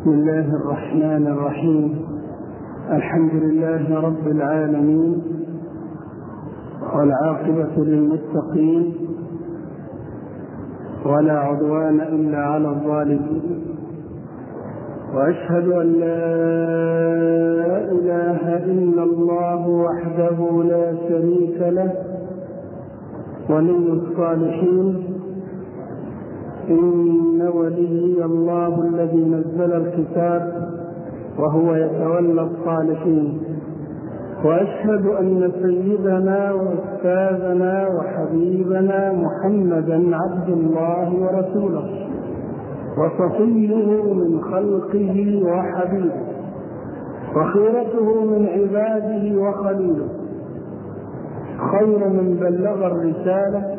بسم الله الرحمن الرحيم. الحمد لله رب العالمين، والعاقبة للمتقين، ولا عدوان إلا على الظالمين، وأشهد أن لا إله إلا الله وحده لا شريك له ولي الصالحين. إن ولي الله الذي نزل الكتاب وهو يتولى الصالحين. وأشهد أن سيدنا وأستاذنا وحبيبنا محمدا عبد الله ورسوله، وصفيه من خلقه وحبيبه، وخيرته من عباده وخليله، خير من بلغ الرسالة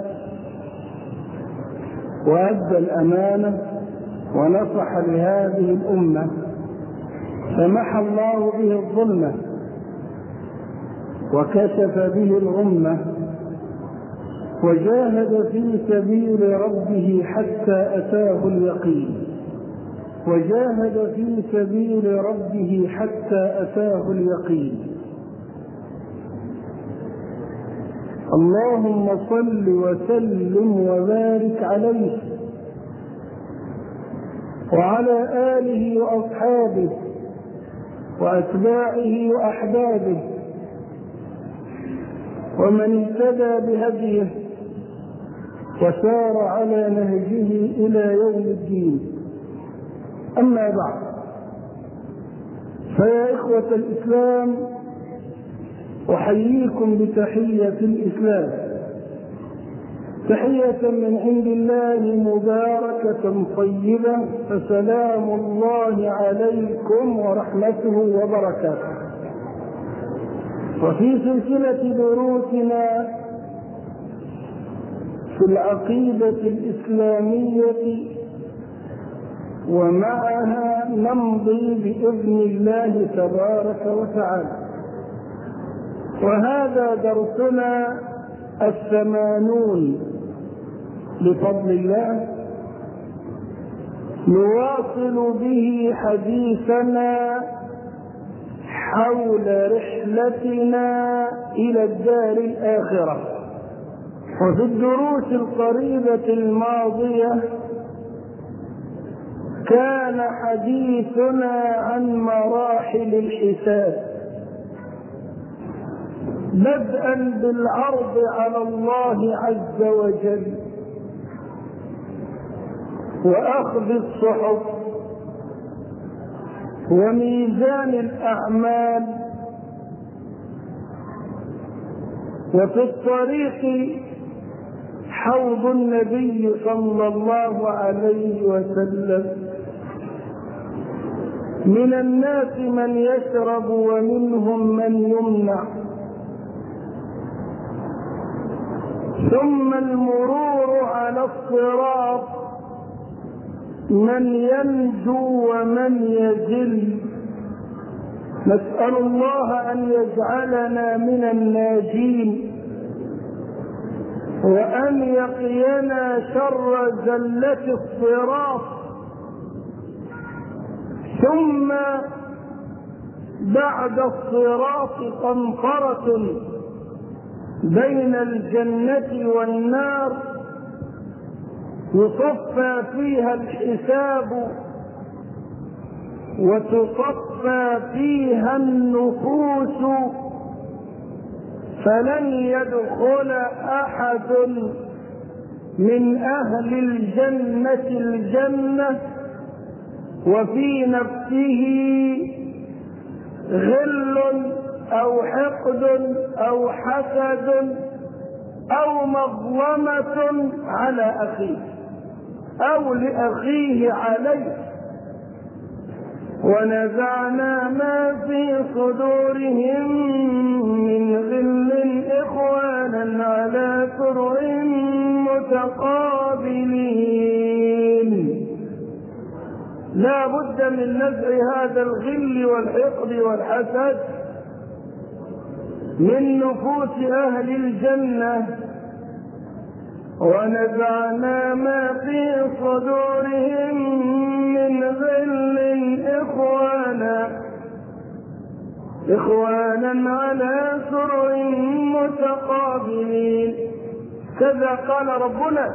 وأدى الأمانة ونصح لهذه الأمة، فمحى الله به الظلمة وكشف به الغمة، وجاهد في سبيل ربه حتى أتاه اليقين. وجاهد في سبيل ربه حتى أتاه اليقين. اللهم صل وسلم وبارك عليه وعلى آله وأصحابه وأتباعه وأحبابه ومن اهتدى بهديه وسار على نهجه إلى يوم الدين. أما بعد، فيا إخوة الإسلام، أحييكم بتحية الإسلام، تحية من عند الله مباركة طيبة، فسلام الله عليكم ورحمته وبركاته. وفي سلسلة دروسنا في العقيدة الإسلامية ومعها نمضي بإذن الله تبارك وتعالى، وهذا درسنا 80 بفضل الله، نواصل به حديثنا حول رحلتنا إلى الدار الآخرة. وفي الدروس القريبة الماضية كان حديثنا عن مراحل الحساب، بدءا بالعرض على الله عز وجل وأخذ الصحف وميزان الأعمال، وفي الطريق حوض النبي صلى الله عليه وسلم. من الناس من يشرب ومنهم من يمنع، ثم المرور على الصراط، من ينجو ومن يزل. نسأل الله أن يجعلنا من الناجين، وأن يقينا شر زلة الصراط. ثم بعد الصراط قنطرة بين الجنة والنار، يصفى فيها الحساب وتصفى فيها النفوس، فلن يدخل أحد من أهل الجنة الجنة وفي نفسه غل أو حقد أو حسد أو مظلمة على أخيه أو لأخيه عليه. ونزعنا ما في صدورهم من غل إخوانا على سرر متقابلين. لا بد من نزع هذا الغل والحقد والحسد من نفوس أهل الجنة، ونزعنا ما في صدورهم من غل إخوانا على سرر متقابلين. كذا قال ربنا: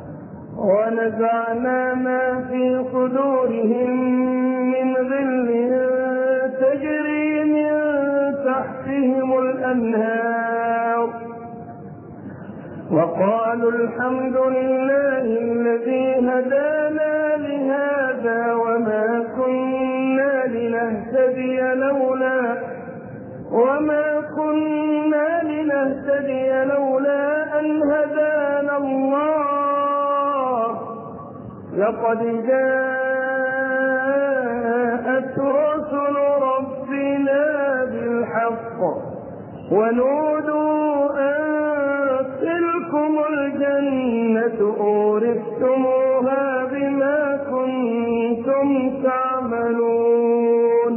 ونزعنا ما في صدورهم من غل تجري من تحتهم الأنهار وقالوا الحمد لله الذي هدانا لهذا وما كنا لنهتدي لولا أن هدانا الله لقد جاءت رسل ربنا بالحق ونودوا أن تلكم الجنة أورثتموها بما كنتم تعملون.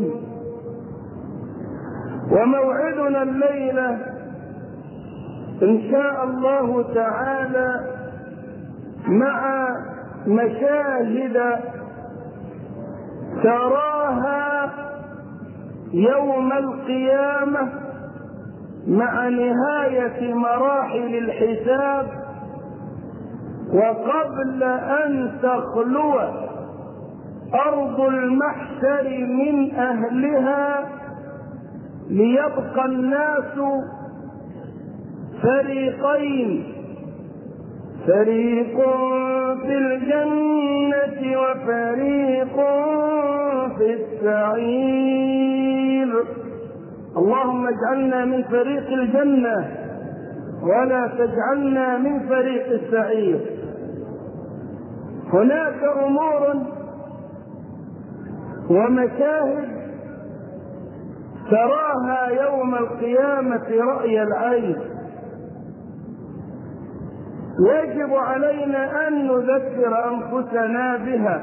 وموعدنا الليلة إن شاء الله تعالى مع مشاهد تراها يوم القيامة مع نهاية مراحل الحساب وقبل أن تخلو أرض المحشر من أهلها ليبقى الناس فريقين: فريق في الجنة وفريق في السعير. اللهم اجعلنا من فريق الجنة ولا تجعلنا من فريق السعير. هناك أمور ومشاهد تراها يوم القيامة رأي العين، يجب علينا أن نذكر أنفسنا بها.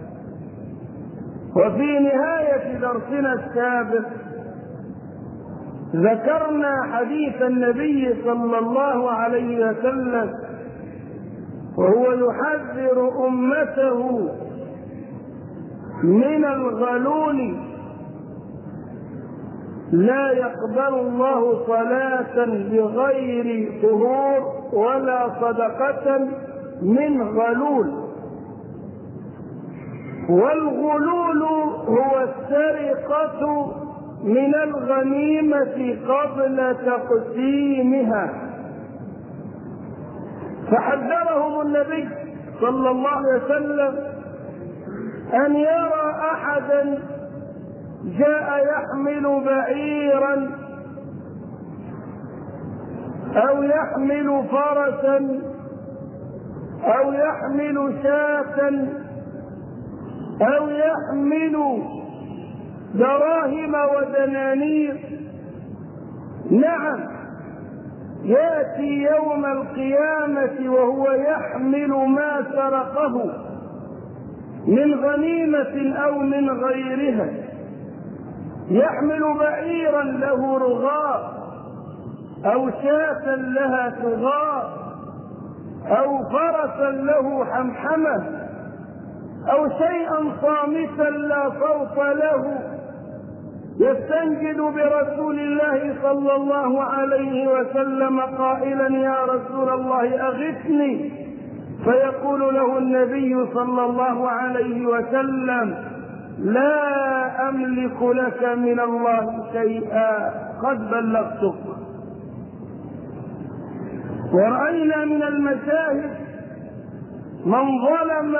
وفي نهاية درسنا السابق ذكرنا حديث النبي صلى الله عليه وسلم وهو يحذر أمته من الغلول: لا يقبل الله صلاة بغير طهور ولا صدقة من غلول. والغلول هو السرقة من الغنيمة قبل تقسيمها. فحذرهم النبي صلى الله عليه وسلم أن يرى أحدا جاء يحمل بعيرا أو يحمل فرسا أو يحمل شاة أو يحمل دراهم ودنانير. نعم، يأتي يوم القيامة وهو يحمل ما سرقه من غنيمة أو من غيرها، يحمل بعيرا له رغاء أو شاة لها تغاء أو فرسا له حمحمة أو شيئا صامتا لا صوت له، يستنجد برسول الله صلى الله عليه وسلم قائلا: يا رسول الله أغثني. فيقول له النبي صلى الله عليه وسلم: لا أملك لك من الله شيئا قد بلغتك. ورأينا من المشاهد من ظلم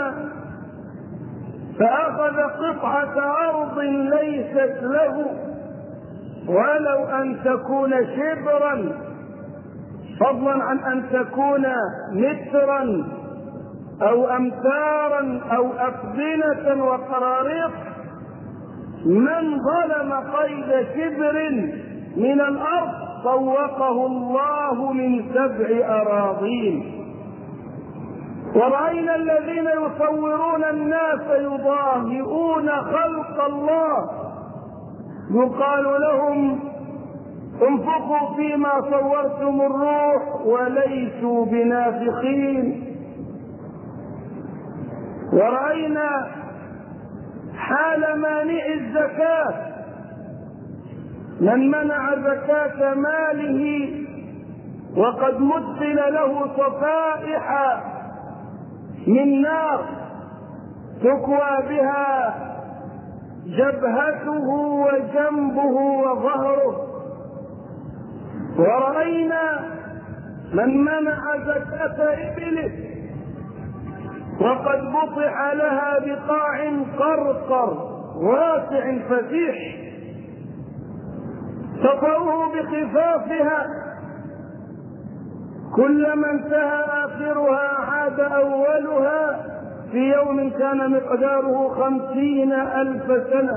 فأخذ قطعة أرض ليست له ولو أن تكون شبرا، فضلا عن أن تكون مترا أو أمتارا أو أفدنة وقراريط. من ظلم قيد شبر من الأرض طوقه الله من 7 أراضين. ورأينا الذين يصورون الناس يضاهئون خلق الله، يقال لهم: انفقوا فيما صورتم الروح وليسوا بنافخين. ورأينا حال مانع الزكاة، من منع زكاة ماله وقد مثل له صفائح من نار تكوى بها جبهته وجنبه وظهره. ورأينا من منع زكاة إبله وقد بطح لها بقاع قرقر واسع فسيح تطأه بخفافها، كلما انتهى آخرها عاد أولها في يوم كان مقداره 50,000 سنة،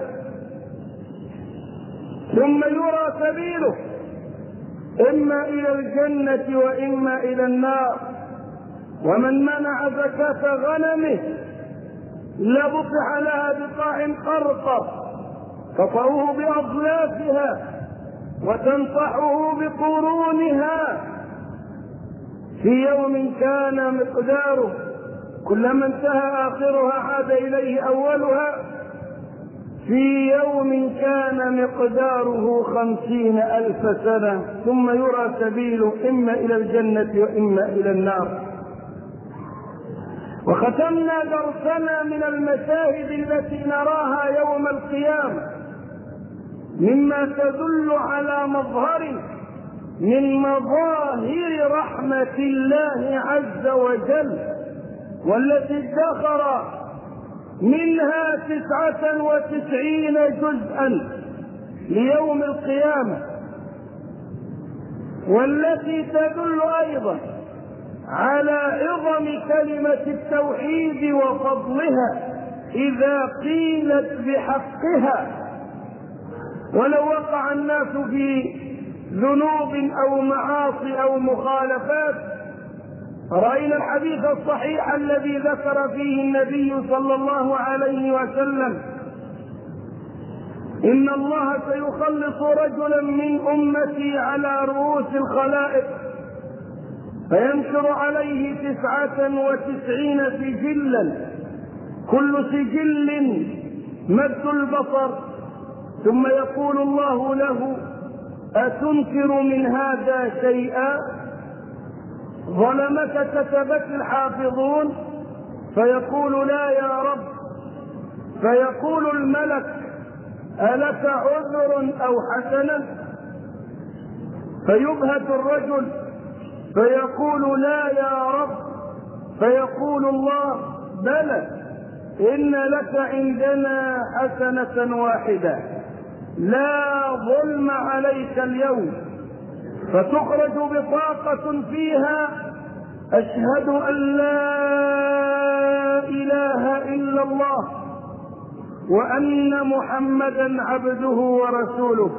ثم يرى سبيله إما إلى الجنة وإما إلى النار. ومن منع زكاة غنمه لبطح لها بقاع قرقر تطأه بأضلافها وتنطحه بقرونها في يوم كان مقداره، كلما انتهى آخرها عاد إليه أولها في يوم كان مقداره 50,000 سنة، ثم يرى سبيله إما إلى الجنة وإما إلى النار. وختمنا درسنا من المشاهد التي نراها يوم القيامة مما تدل على مظهر من مظاهر رحمة الله عز وجل، والتي ادخر منها 99 جزءا ليوم القيامة، والتي تدل أيضا على عظم كلمة التوحيد وفضلها إذا قيلت بحقها. ولو وقع الناس في ذنوب أو معاصي أو مخالفات، رأينا الحديث الصحيح الذي ذكر فيه النبي صلى الله عليه وسلم: إن الله سيخلص رجلا من أمتي على رؤوس الخلائق فينشر عليه 99 سجلا، كل سجل مد البصر، ثم يقول الله له: أتنكر من هذا شيئا؟ ظلمك كتبت الحافظون، فيقول: لا يا رب. فيقول الملك: ألك عذر أو حسنة؟ فيبهت الرجل فيقول: لا يا رب. فيقول الله: بلى، إن لك عندنا حسنة واحدة، لا ظلم عليك اليوم. فتخرج بطاقة فيها: أشهد أن لا إله إلا الله وأن محمدا عبده ورسوله.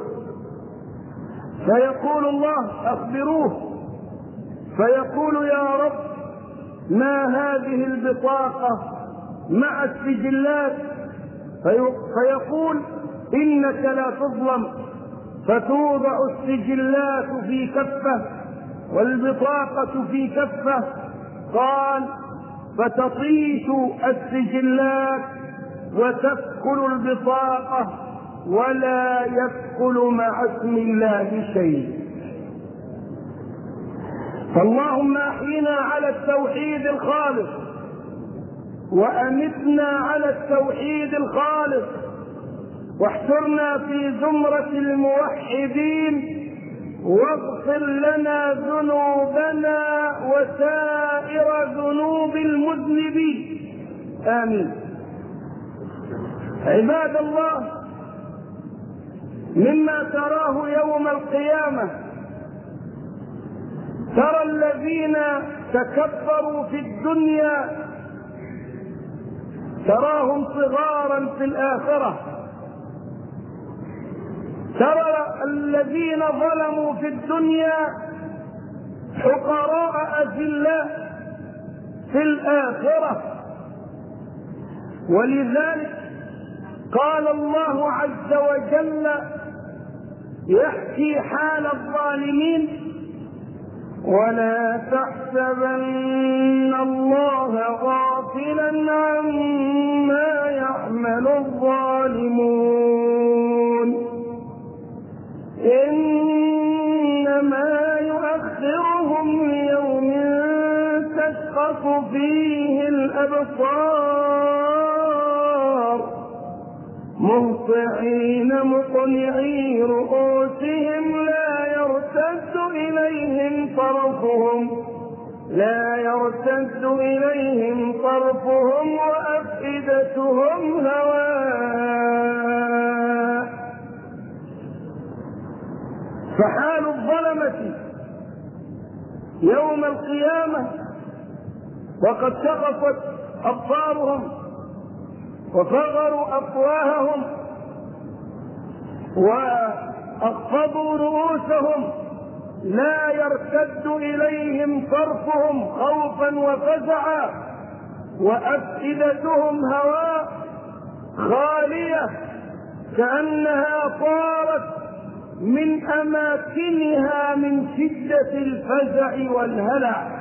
فيقول الله: أخبروه. فيقول: يا رب، ما هذه البطاقة مع السجلات؟ فيقول: إنك لا تظلم. فتوضع السجلات في كفة والبطاقة في كفة. قال: فتطيش السجلات وتثقل البطاقة ولا يثقل مع اسم الله شيء. فاللهم أحينا على التوحيد الخالص وأمتنا على التوحيد الخالص، واحشرنا في زمرة الموحدين، واغفر لنا ذنوبنا وسائر ذنوب المذنبين، آمين. عباد الله، مما تراه يوم القيامة، ترى الذين تكبروا في الدنيا تراهم صغارا في الآخرة، ترى الذين ظلموا في الدنيا حقراء أذلاء في الآخرة. ولذلك قال الله عز وجل يحكي حال الظالمين: ولا تحسبن الله غافلا عما يعمل الظالمون، فيه الأبصار مهطعين مقنعي رؤوسهم لا يرتد إليهم طرفهم وأفئدتهم هواء. فحال الظلمة يوم القيامة وقد شخصت أبصارهم وصغروا أفواههم وأخفضوا رؤوسهم لا يرتد إليهم طرفهم خوفا وفزعا وأفئدتهم هواء خالية كأنها طارت من أماكنها من شدة الفزع والهلع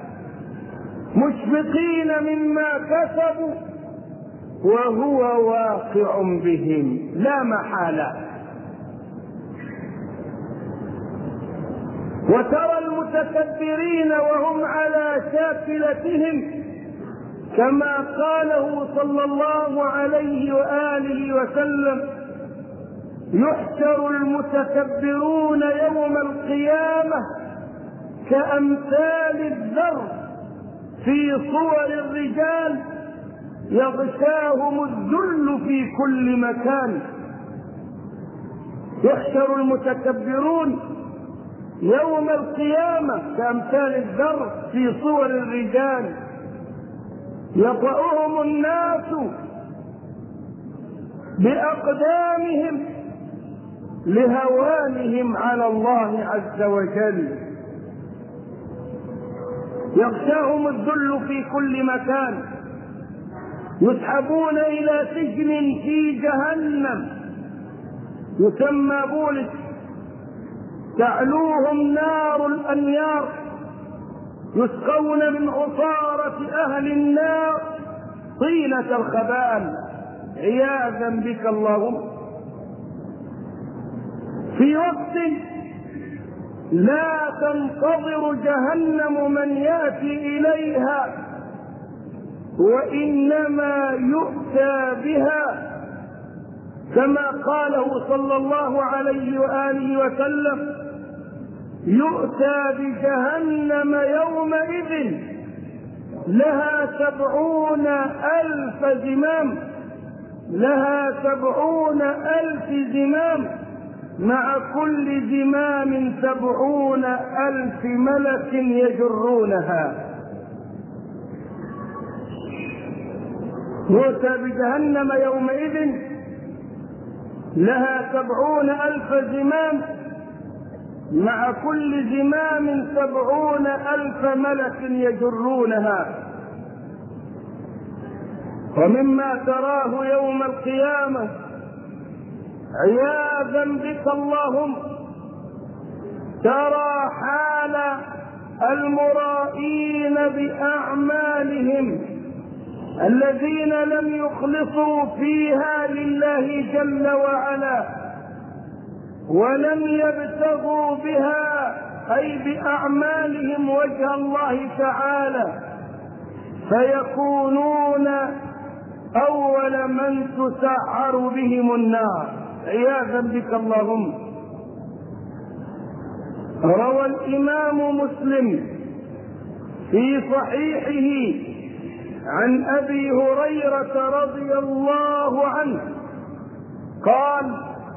مشفقين مما كسبوا وهو واقع بهم لا محالة. وترى المتكبرين وهم على شاكلتهم كما قاله صلى الله عليه وآله وسلم: يحشر المتكبرون يوم القيامة كأمثال الذر في صور الرجال يغشاهم الذل في كل مكان. يحشر المتكبرون يوم القيامة كأمثال الذر في صور الرجال يطأهم الناس بأقدامهم لهوانهم على الله عز وجل. يغشاهم الذل في كل مكان، يسحبون إلى سجن في جهنم يسمى بولس، تعلوهم نار الأنيار، يسقون من عصارة أهل النار طينة الخبال عياذا بك اللهم. في وقت لا تنتظر جهنم من يأتي إليها وإنما يؤتى بها كما قاله صلى الله عليه وآله وسلم: يؤتى بجهنم يومئذ لها 70,000 زمام، لها 70,000 زمام، مع كل زمام 70,000 ملك يجرونها. يؤتى بجهنم يومئذ لها 70,000 زمام، مع كل زمام 70,000 ملك يجرونها. ومما تراه يوم القيامة عياذا بك اللهم، ترى حال المرائين بأعمالهم الذين لم يخلصوا فيها لله جل وعلا ولم يبتغوا بها أي بأعمالهم وجه الله تعالى، فيكونون أول من تسعر بهم النار عياذا بك اللهم. روى الإمام مسلم في صحيحه عن أبي هريرة رضي الله عنه قال: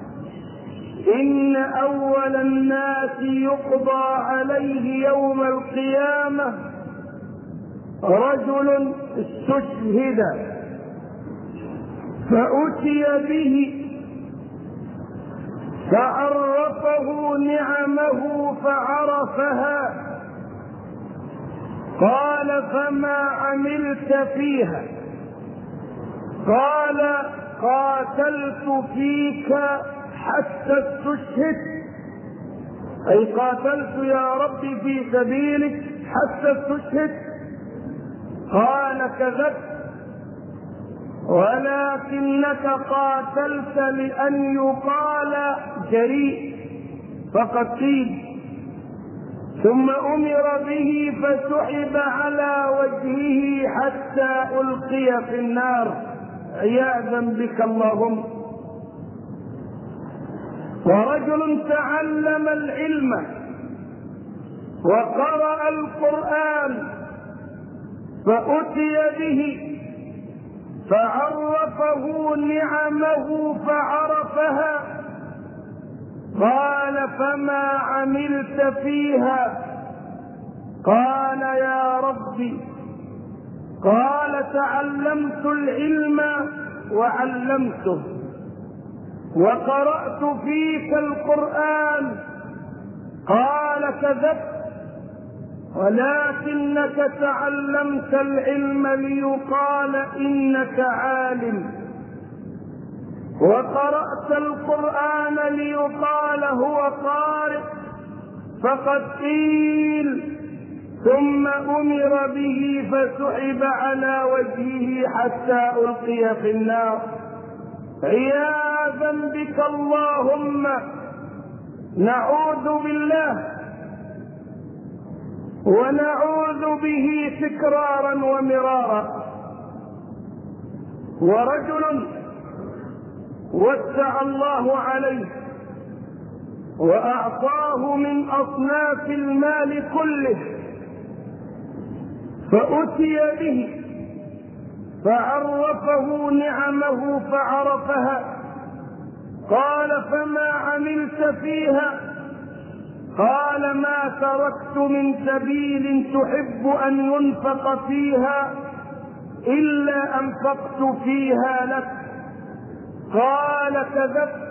إن أول الناس يقضى عليه يوم القيامة رجل استشهد فأتي به فعرفه نعمه فعرفها، قال: فما عملت فيها؟ قال: قاتلت فيك حتى استشهدت، أي قاتلت يا ربي في سبيلك حتى استشهدت. قال: كذبت، ولكنك قاتلت لأن يقال جريء، فقد قيل. ثم أمر به فسحب على وجهه حتى ألقي في النار عياذا بك اللهم. ورجل تعلم العلم وقرأ القرآن فأتي به فعرفه نعمه فعرفها، قال فما عملت فيها؟ قال يا ربي، قال تعلمت العلم وعلمته وقرأت فيك القرآن. قال كذبت، ولكنك تعلمت العلم ليقال إنك عالم، وقرأت القرآن ليقال هو قارئ، فقد قيل. ثم أمر به فسحب على وجهه حتى ألقي في النار عياذا بك اللهم. نعوذ بالله ونعوذ به تكرارا ومرارا. ورجل وسع الله عليه وأعطاه من أصناف المال كله، فأتي به فعرفه نعمه فعرفها، قال فما عملت فيها؟ قال ما تركت من سبيل تحب أن ينفق فيها إلا أنفقت فيها لك. قال كذبت،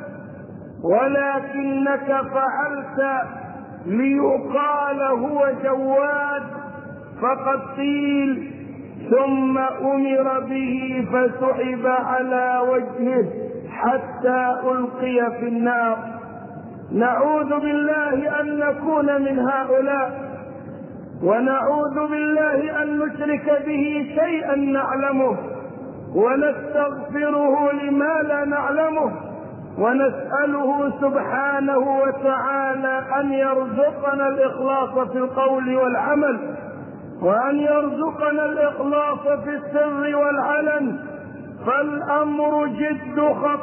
ولكنك فعلت ليقال هو جواد، فقد قيل. ثم أمر به فسحب على وجهه حتى ألقي في النار. نعوذ بالله أن نكون من هؤلاء، ونعوذ بالله أن نشرك به شيئا نعلمه، ونستغفره لما لا نعلمه، ونسأله سبحانه وتعالى أن يرزقنا الإخلاص في القول والعمل، وأن يرزقنا الإخلاص في السر والعلن، فالأمر جد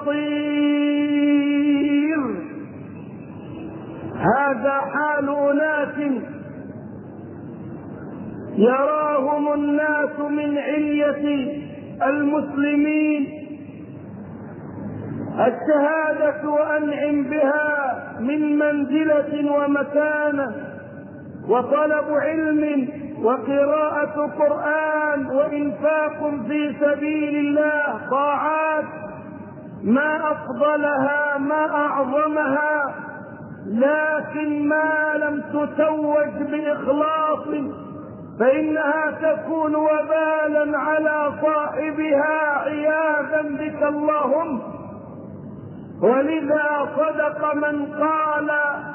خطير. هذا حال أناس يراهم الناس من علية المسلمين الشهادة وأنعم بها من منزلة ومكانة، وطلب علم وقراءة قرآن وإنفاق في سبيل الله طاعات ما أفضلها ما أعظمها، لكن ما لم تتوج بإخلاص فإنها تكون وبالا على صاحبها عياذا بك اللهم. ولذا صدق من قال،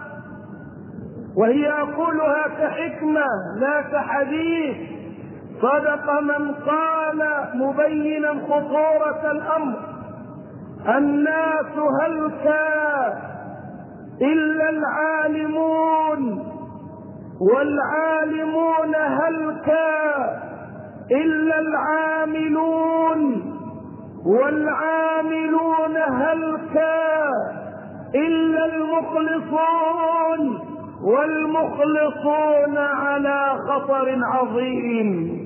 وهي أقولها كحكمة لا كحديث، صدق من قال مبينا خطورة الأمر: الناس هلكا إلا العالمون، والعالمون هلكا إلا العاملون، والعاملون هلكا إلا المخلصون، والمخلصون على خطر عظيم.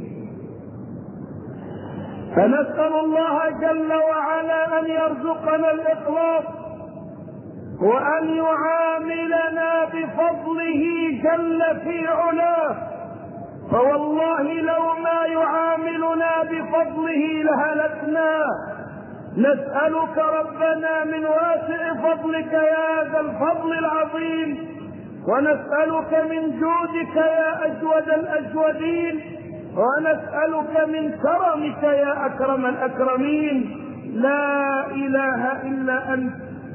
فنسأل الله جل وعلا أن يرزقنا الإخلاص، وأن يعاملنا بفضله جل في علاه، فوالله لو ما يعاملنا بفضله لهلكنا. نسألك ربنا من واسع فضلك يا ذا الفضل العظيم، ونسألك من جودك يا أجود الأجودين، ونسألك من كرمك يا أكرم الأكرمين. لا إله إلا أنت.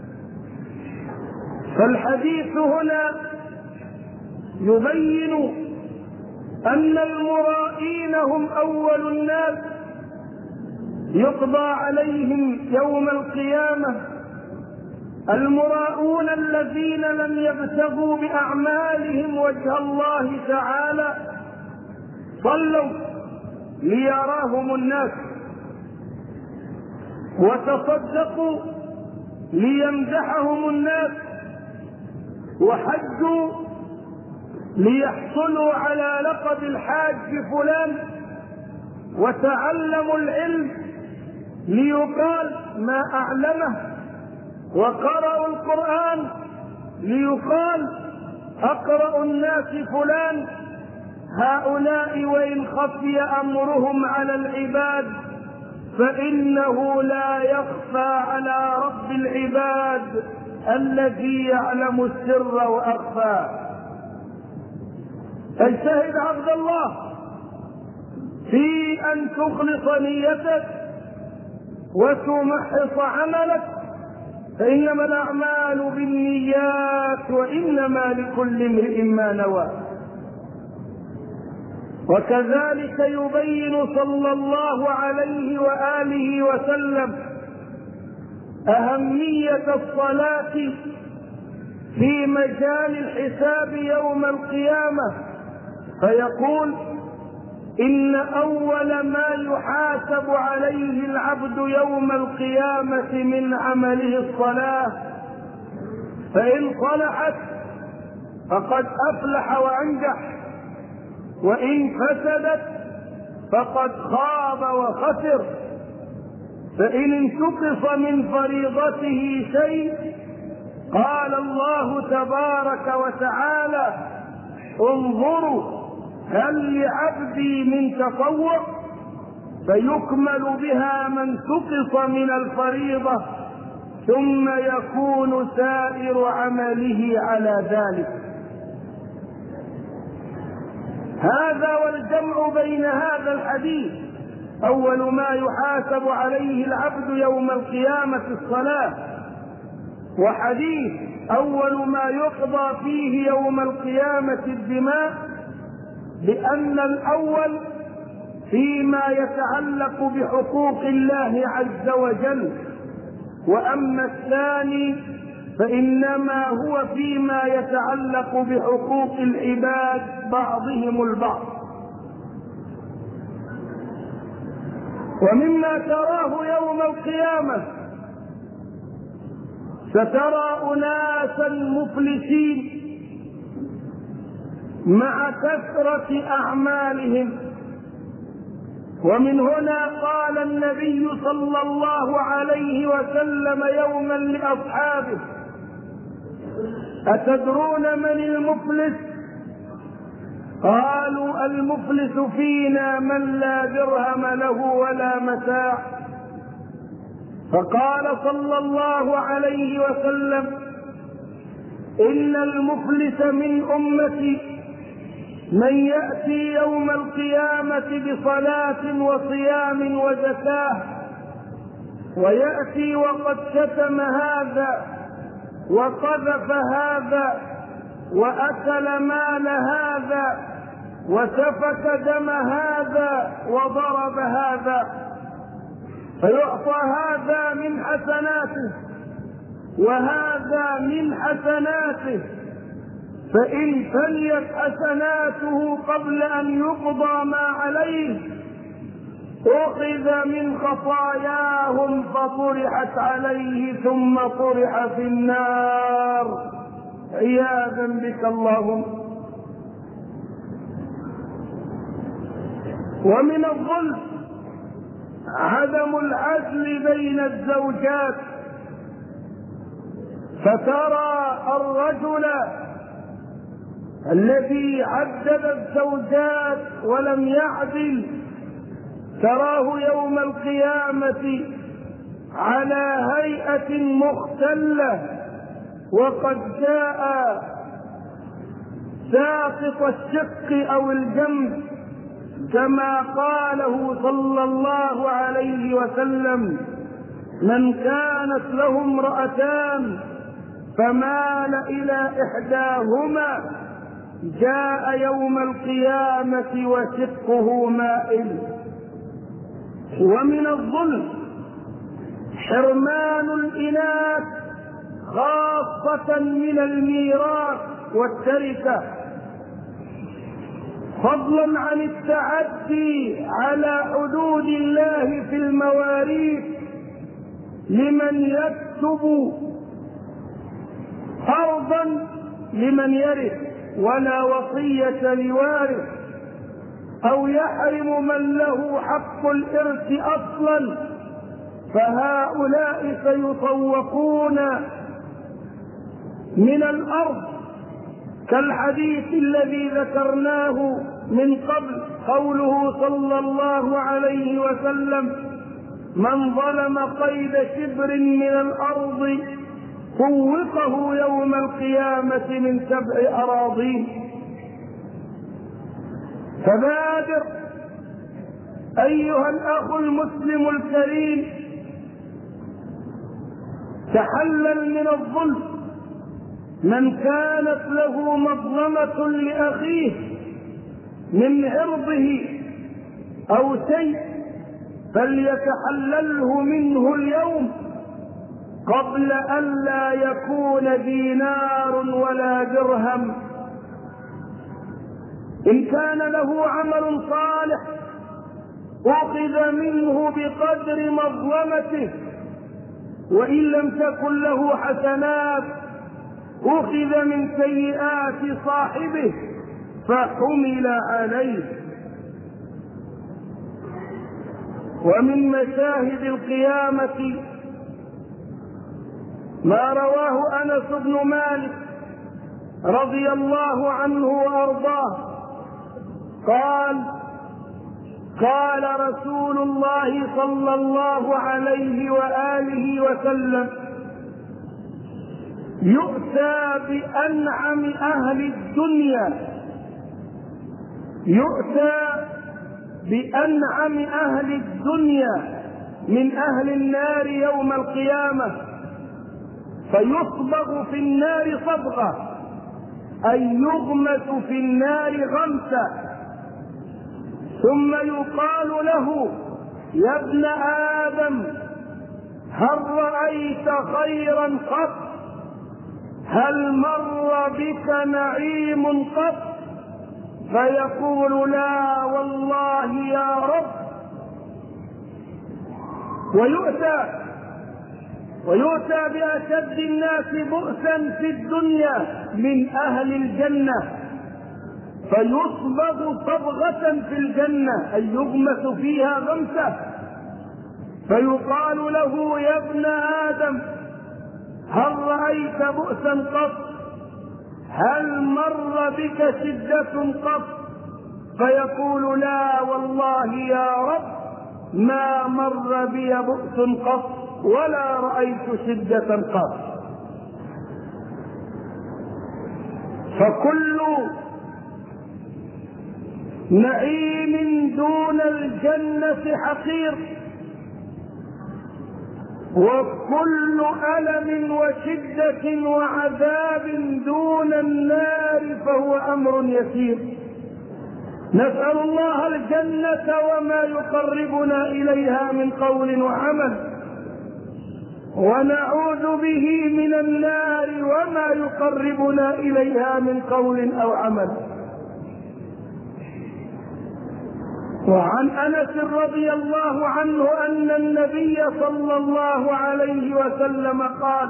فالحديث هنا يبين أن المرائين هم أول الناس يقضى عليهم يوم القيامة المراؤون الذين لم يبتغوا بأعمالهم وجه الله تعالى صلوا ليراهم الناس، وتصدقوا ليمدحهم الناس، وحجوا ليحصلوا على لقب الحاج فلان، وتعلموا العلم ليقال ما أعلمه، وقرأوا القرآن ليقال أقرأ الناس فلان. هؤلاء وإن خفي أمرهم على العباد فإنه لا يخفى على رب العباد الذي يعلم السر وأخفى. فاجتهد عبد الله في أن تخلص نيتك وتمحص عملك، فإنما الأعمال بالنيات وإنما لكل امرئ ما نوى. وكذلك يبين صلى الله عليه وآله وسلم أهمية الصلاة في مجال الحساب يوم القيامة، فيقول: إن أول ما يحاسب عليه العبد يوم القيامة من عمله الصلاة، فإن صلحت فقد أفلح وأنجح، وإن فسدت فقد خاب وخسر. فإن انتقص من فريضته شيء قال الله تبارك وتعالى: انظروا هل لعبدي من تطوع، فيكمل بها ما انتقص من الفريضة، ثم يكون سائر عمله على ذلك. هذا والجمع بين هذا الحديث: أول ما يحاسب عليه العبد يوم القيامة الصلاة، وحديث أول ما يقضى فيه يوم القيامة الدماء، لأن الأول فيما يتعلق بحقوق الله عز وجل، وأما الثاني فإنما هو فيما يتعلق بحقوق العباد بعضهم البعض. ومما تراه يوم القيامة سترى أناسا مفلسين مع كثرة أعمالهم. ومن هنا قال النبي صلى الله عليه وسلم يوما لأصحابه: أتدرون من المفلس؟ قالوا: المفلس فينا من لا درهم له ولا متاع. فقال صلى الله عليه وسلم: إن المفلس من أمتي من يأتي يوم القيامة بصلاة وصيام وزكاة، ويأتي وقد شتم هذا وقذف هذا وأكل مال هذا وسفك دم هذا وضرب هذا، فيعطى هذا من حسناته وهذا من حسناته، فإن فنيت حسناته قبل أن يقضى ما عليه أخذ من خطاياهم فطرحت عليه ثم طرح في النار عياذا بك اللهم. ومن الظلم عدم العدل بين الزوجات، فترى الرجل الذي عدد الزوجات ولم يعدل تراه يوم القيامة على هيئة مختلة، وقد جاء ساقط الشق أو الجنب كما قاله صلى الله عليه وسلم: من كانت له امرأتان فمال إلى إحداهما جاء يوم القيامة وشقه مائل. ومن الظلم حرمان الإناث خاصة من الميراث والتركة، فضلا عن التعدي على حدود الله في المواريث لمن يكتب أرضا لمن يرث ولا وصية لوارث، أو يحرم من له حق الإرث أصلا، فهؤلاء سيطوقون من الأرض كالحديث الذي ذكرناه من قبل، قوله صلى الله عليه وسلم: من ظلم قيد شبر من الأرض طوقه يوم القيامة من 7 أراضين. فبادر أيها الأخ المسلم الكريم، تحلل من الظلم. من كانت له مظلمة لأخيه من عرضه أو شيء فليتحلله منه اليوم قبل أن لا يكون دينار ولا درهم. إن كان له عمل صالح أخذ منه بقدر مظلمته، وإن لم تكن له حسنات أخذ من سيئات صاحبه فحمل عليه. ومن مشاهد القيامة ما رواه أنس بن مالك رضي الله عنه وأرضاه قال: قال رسول الله صلى الله عليه وآله وسلم: يؤتى بأنعم أهل الدنيا، يؤتى بأنعم أهل الدنيا من أهل النار يوم القيامة، فيصبغ في النار صبغة، أي يغمس في النار غمسا، ثم يقال له: يا ابن آدم هل رأيت خيرا قط؟ هل مر بك نعيم قط؟ فيقول: لا والله يا رب. ويؤتى بأشد الناس بؤسا في الدنيا من أهل الجنة، فيصبغ صبغة في الجنة، أي يغمس فيها غمسة، فيقال له: يا ابن آدم هل رأيت بؤسا قط؟ هل مر بك شدة قط؟ فيقول: لا والله يا رب ما مر بي بؤس قط ولا رأيت شدة قط. فكل نعيم دون الجنة حقير، وكل ألم وشدة وعذاب دون النار فهو أمر يسير. نسأل الله الجنة وما يقربنا إليها من قول وعمل، ونعوذ به من النار وما يقربنا إليها من قول أو عمل. وعن أنس رضي الله عنه أن النبي صلى الله عليه وسلم قال: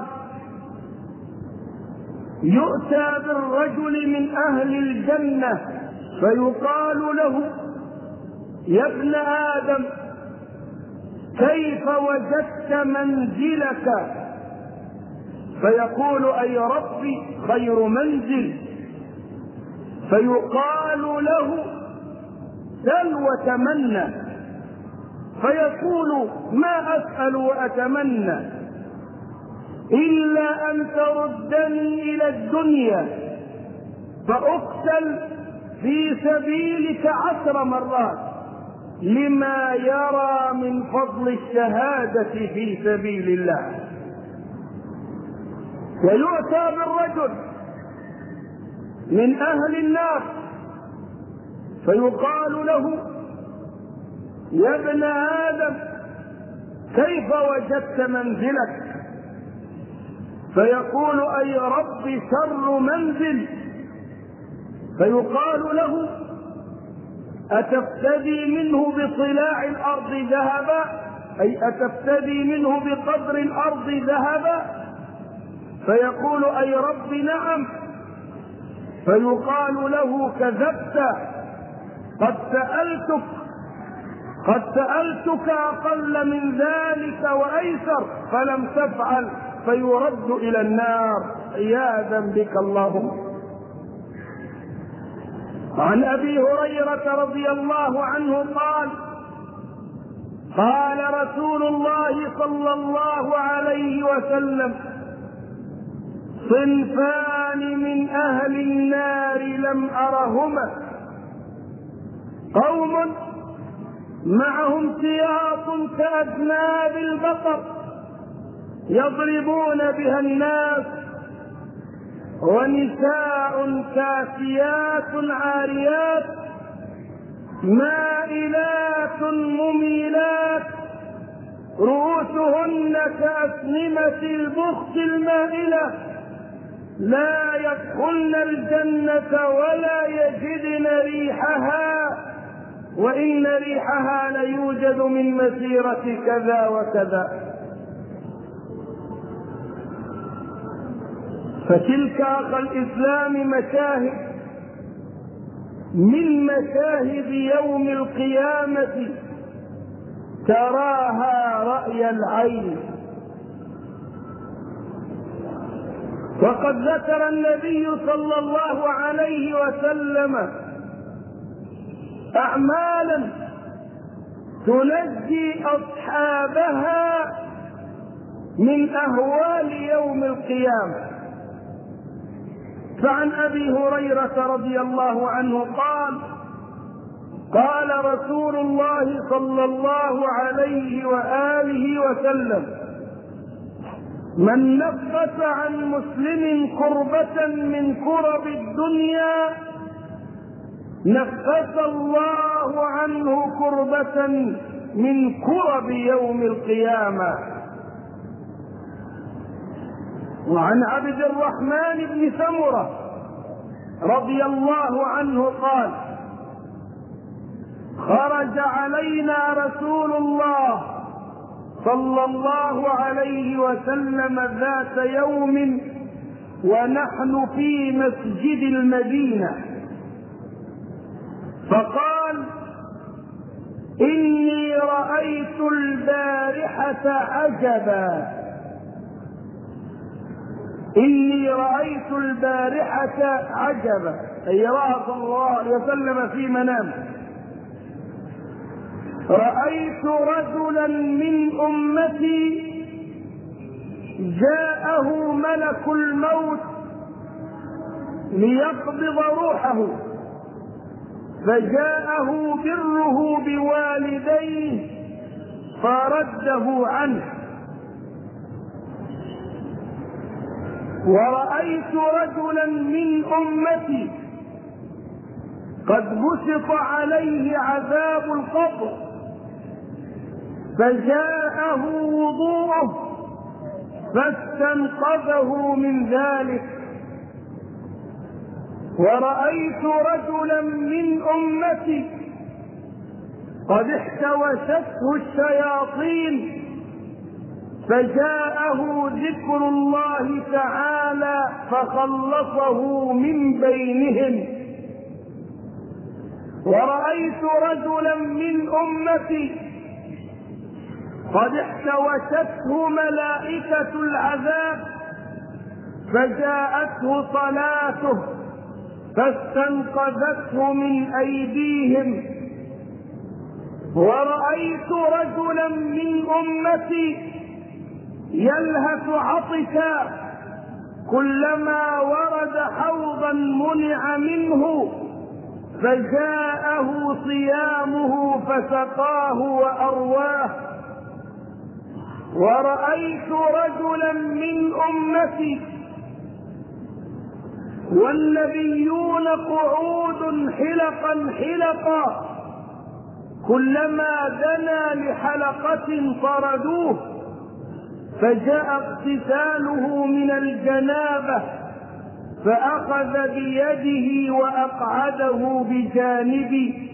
يؤتى بالرجل من أهل الجنة فيقال له: يا ابن آدم كيف وجدت منزلك؟ فيقول: أي ربي خير منزل. فيقال له: سل وتمنى. فيقول: ما أسأل وأتمنى إلا أن تردني إلى الدنيا فأقتل في سبيلك 10 مرات لما يرى من فضل الشهادة في سبيل الله. ويؤتى بالرجل من أهل النار فيقال له: يا ابن آدم كيف وجدت منزلك؟ فيقول أي رب شر منزل، فيقال له أتفتدي منه بطلاع الأرض ذهبا، أي أتفتدي منه بقدر الأرض ذهبا؟ فيقول أي رب نعم. فيقال له كذبت، قد سألتك أقل من ذلك وأيسر فلم تفعل، فيرد إلى النار عياذا بك اللهم. عن أبي هريرة رضي الله عنه قال قال رسول الله صلى الله عليه وسلم صنفان من أهل النار لم أرهما، قوم معهم سياط كأذناب البقر يضربون بها الناس، ونساء كاسيات عاريات مائلات مميلات رؤوسهن كأسنمة البخت المائلة، لا يدخلن الجنة ولا يجدن ريحها، وإن ريحها ليوجد من مسيرة كذا وكذا. فتلك أخا الإسلام مشاهد من مشاهد يوم القيامة تراها رأي العين. وقد ذكر النبي صلى الله عليه وسلم أعمالا تنجي أصحابها من أهوال يوم القيامة. فعن أبي هريرة رضي الله عنه قال قال رسول الله صلى الله عليه وآله وسلم من نفس عن مسلم كربة من كرب الدنيا نفس الله عنه كربة من كرب يوم القيامة. وعن عبد الرحمن بن سمرة رضي الله عنه قال خرج علينا رسول الله صلى الله عليه وسلم ذات يوم ونحن في مسجد المدينة، فقال إني رأيت البارحة عجبا، إني رأيت البارحة عجبا، أي رأى صلى الله عليه وسلم في منامه، رأيت رجلا من أمتي جاءه ملك الموت ليقبض روحه، فجاءه بره بوالديه فرده عنه، ورأيت رجلا من أمتي قد بسط عليه عذاب القبر فجاءه وضوءه فاستنقذه من ذلك، ورأيت رجلا من أمتي قد احتوشته الشياطين فجاءه ذكر الله تعالى فخلصه من بينهم، ورأيت رجلا من أمتي قد احتوشته ملائكة العذاب فجاءته صلاته فاستنقذته من أيديهم، ورأيت رجلا من أمتي يلهث عطشا كلما ورد حوضا منع منه فجاءه صيامه فسقاه وأرواه، ورأيت رجلا من أمتي والنبيون قعود حلقا حلقا كلما دنا لحلقة طردوه فجاء اغتساله من الجنابة فأخذ بيده وأقعده بجانبي.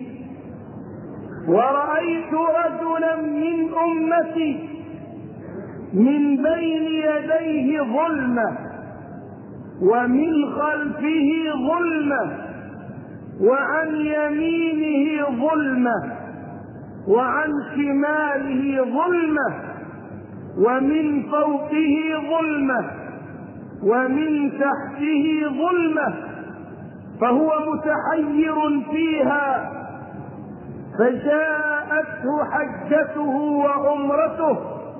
ورأيت رجلا من أمتي من بين يديه ظلمة ومن خلفه ظلمة وعن يمينه ظلمة وعن شماله ظلمة ومن فوقه ظلمة ومن تحته ظلمة، فهو متحير فيها. فجاءته حجته وعمرته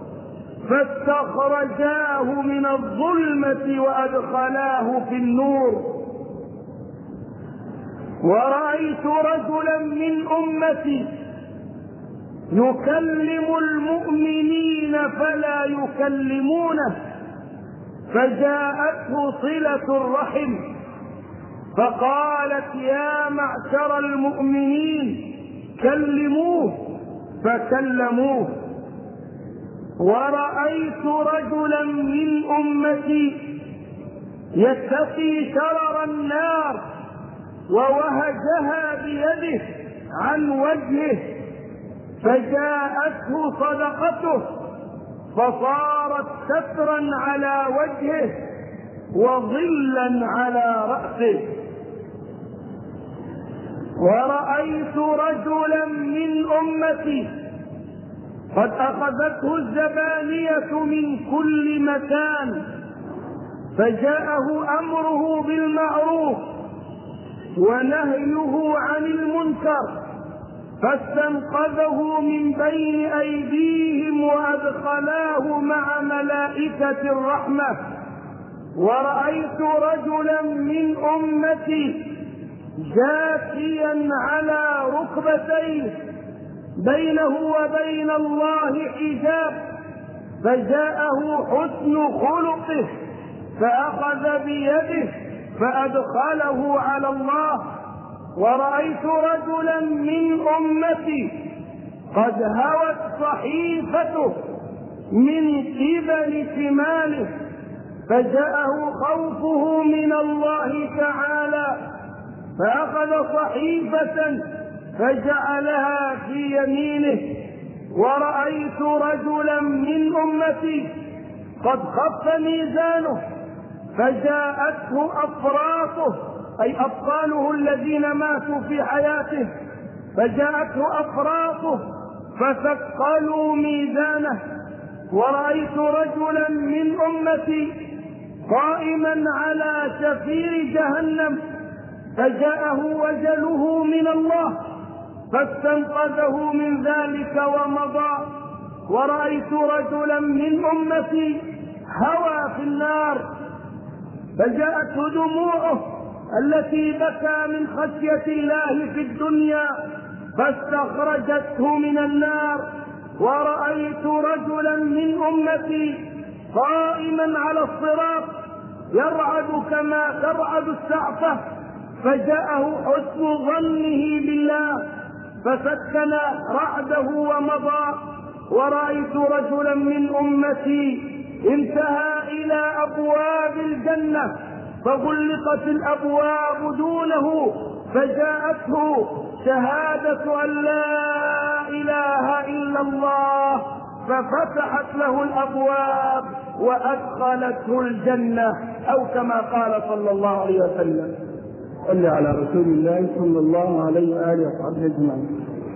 فاستخرجاه من الظلمة وأدخلاه في النور. ورأيت رجلا من أمتي يكلم المؤمنين فلا يكلمونه، فجاءته صلة الرحم فقالت يا معشر المؤمنين كلموه فكلموه. ورأيت رجلا من أمتي يتقي شرر النار ووهجها بيده عن وجهه، فجاءته صدقته فصارت سترا على وجهه وظلا على رأسه. ورأيت رجلا من أمتي قد أخذته الزبانية من كل مكان، فجاءه أمره بالمعروف ونهيه عن المنكر فاستنقذه من بين أيديهم وأدخلاه مع ملائكة الرحمة. ورأيت رجلا من أمتي جاثيا على ركبتيه بينه وبين الله حجاب، فجاءه حسن خلقه فأخذ بيده فأدخله على الله. ورأيت رجلا من أمتي قد هوت صحيفته من قبل شماله، فجاءه خوفه من الله تعالى فأخذ صحيفة فجعلها في يمينه. ورأيت رجلا من أمتي قد خف ميزانه فجاءته أفراطه أي أبطاله الذين ماتوا في حياته، فجاءته أفراطه فثقلوا ميزانه. ورأيت رجلا من أمتي قائما على شفير جهنم فجاءه وجله من الله فاستنقذه من ذلك ومضى. ورأيت رجلا من أمتي هوى في النار فجاءته دموعه التي بكى من خشية الله في الدنيا فاستخرجته من النار. ورأيت رجلا من أمتي قائما على الصراط يرعد كما ترعد السعفة فجاءه حسن ظنه بالله فسكن رعده ومضى. ورأيت رجلا من أمتي انتهى إلى أبواب الجنة فغلقت الأبواب دونه فجاءته شهادة أن لا إله إلا الله ففتحت له الأبواب وأدخلته الجنة، أو كما قال صلى الله عليه وسلم. صل على رسول الله صلى الله عليه وآله وصحبه أجمعين.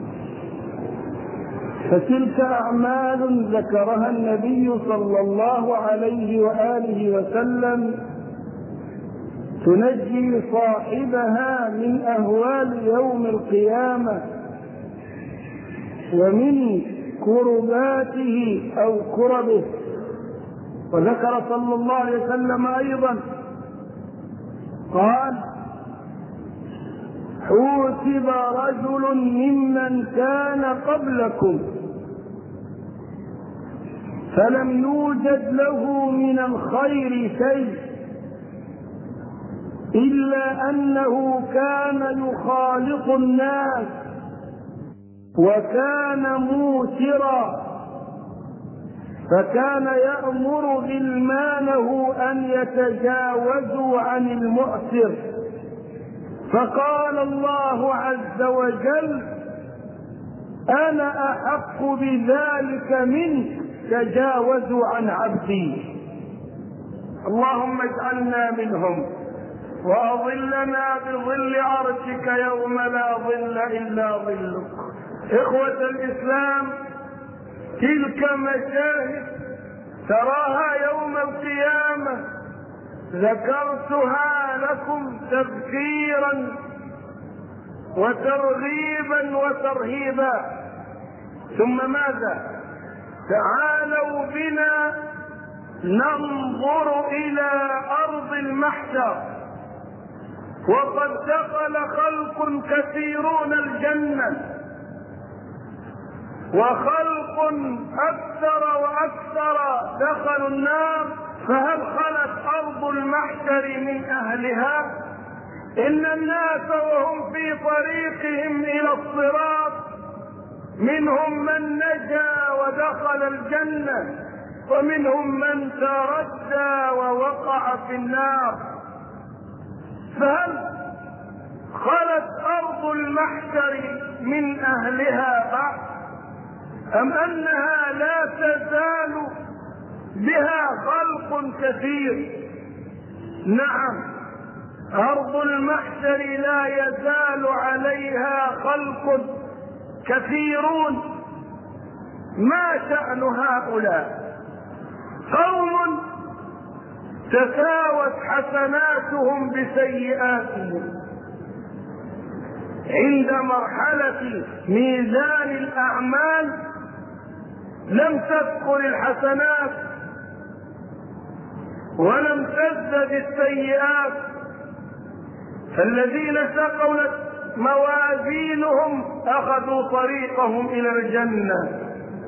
فتلك أعمال ذكرها النبي صلى الله عليه وآله وسلم تنجي صاحبها من أهوال يوم القيامة ومن كرباته أو كربه. وذكر صلى الله عليه وسلم أيضا قال حوسب رجل ممن كان قبلكم فلم يوجد له من الخير شيء إلا أنه كان يخالط الناس وكان موسرا فكان يأمر غلمانه أن يتجاوزوا عن المؤثر، فقال الله عز وجل: أنا أحق بذلك منك، تجاوزوا عن عبدي. اللهم اجعلنا منهم، وأظلنا بظل عرشك يوم لا ظل إلا ظلك. إخوة الإسلام، تلك مشاهد تراها يوم القيامة، ذكرتها لكم تذكيرا وترغيبا وترهيبا. ثم ماذا؟ تعالوا بنا ننظر إلى أرض المحشر، وقد دخل خلق كثيرون الجنة، وخلق أكثر وأكثر دخلوا النار، فهل خلت أرض المحشر من أهلها؟ إن الناس وهم في طريقهم إلى الصراط منهم من نجا ودخل الجنة، ومنهم من تردى ووقع في النار. فهل خلت أرض المحشر من أهلها بعد، أم أنها لا تزال بها خلق كثير؟ نعم، أرض المحشر لا يزال عليها خلق كثيرون. ما شأن هؤلاء؟ قوم تساوت حسناتهم بسيئاتهم، عند مرحلة ميزان الأعمال لم تثقل الحسنات ولم تزدد السيئات، فالذين ثقلت موازينهم أخذوا طريقهم إلى الجنة،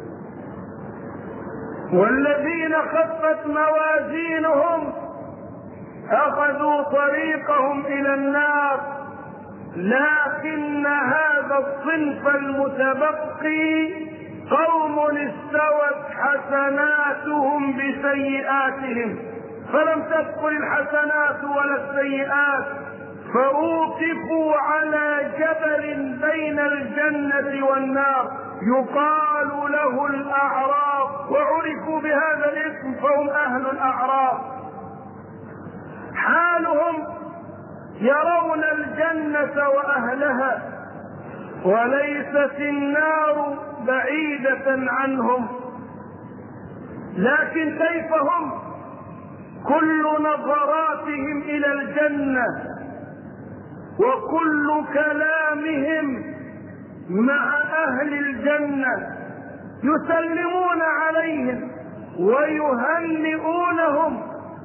والذين خفت موازينهم أخذوا طريقهم إلى النار. لكن هذا الصنف المتبقي قوم استوت حسناتهم بسيئاتهم، فلم تثقل الحسنات ولا السيئات، فأوقفوا على جبل بين الجنة والنار يقال له الأعراف، وعرفوا بهذا الاسم فهم أهل الأعراف. حالهم يرون الجنة وأهلها، وليست النار بعيدة عنهم، لكن كيف هم؟ كل نظراتهم إلى الجنة وكل كلامهم مع أهل الجنة، يسلمون عليهم ويهنئونهم،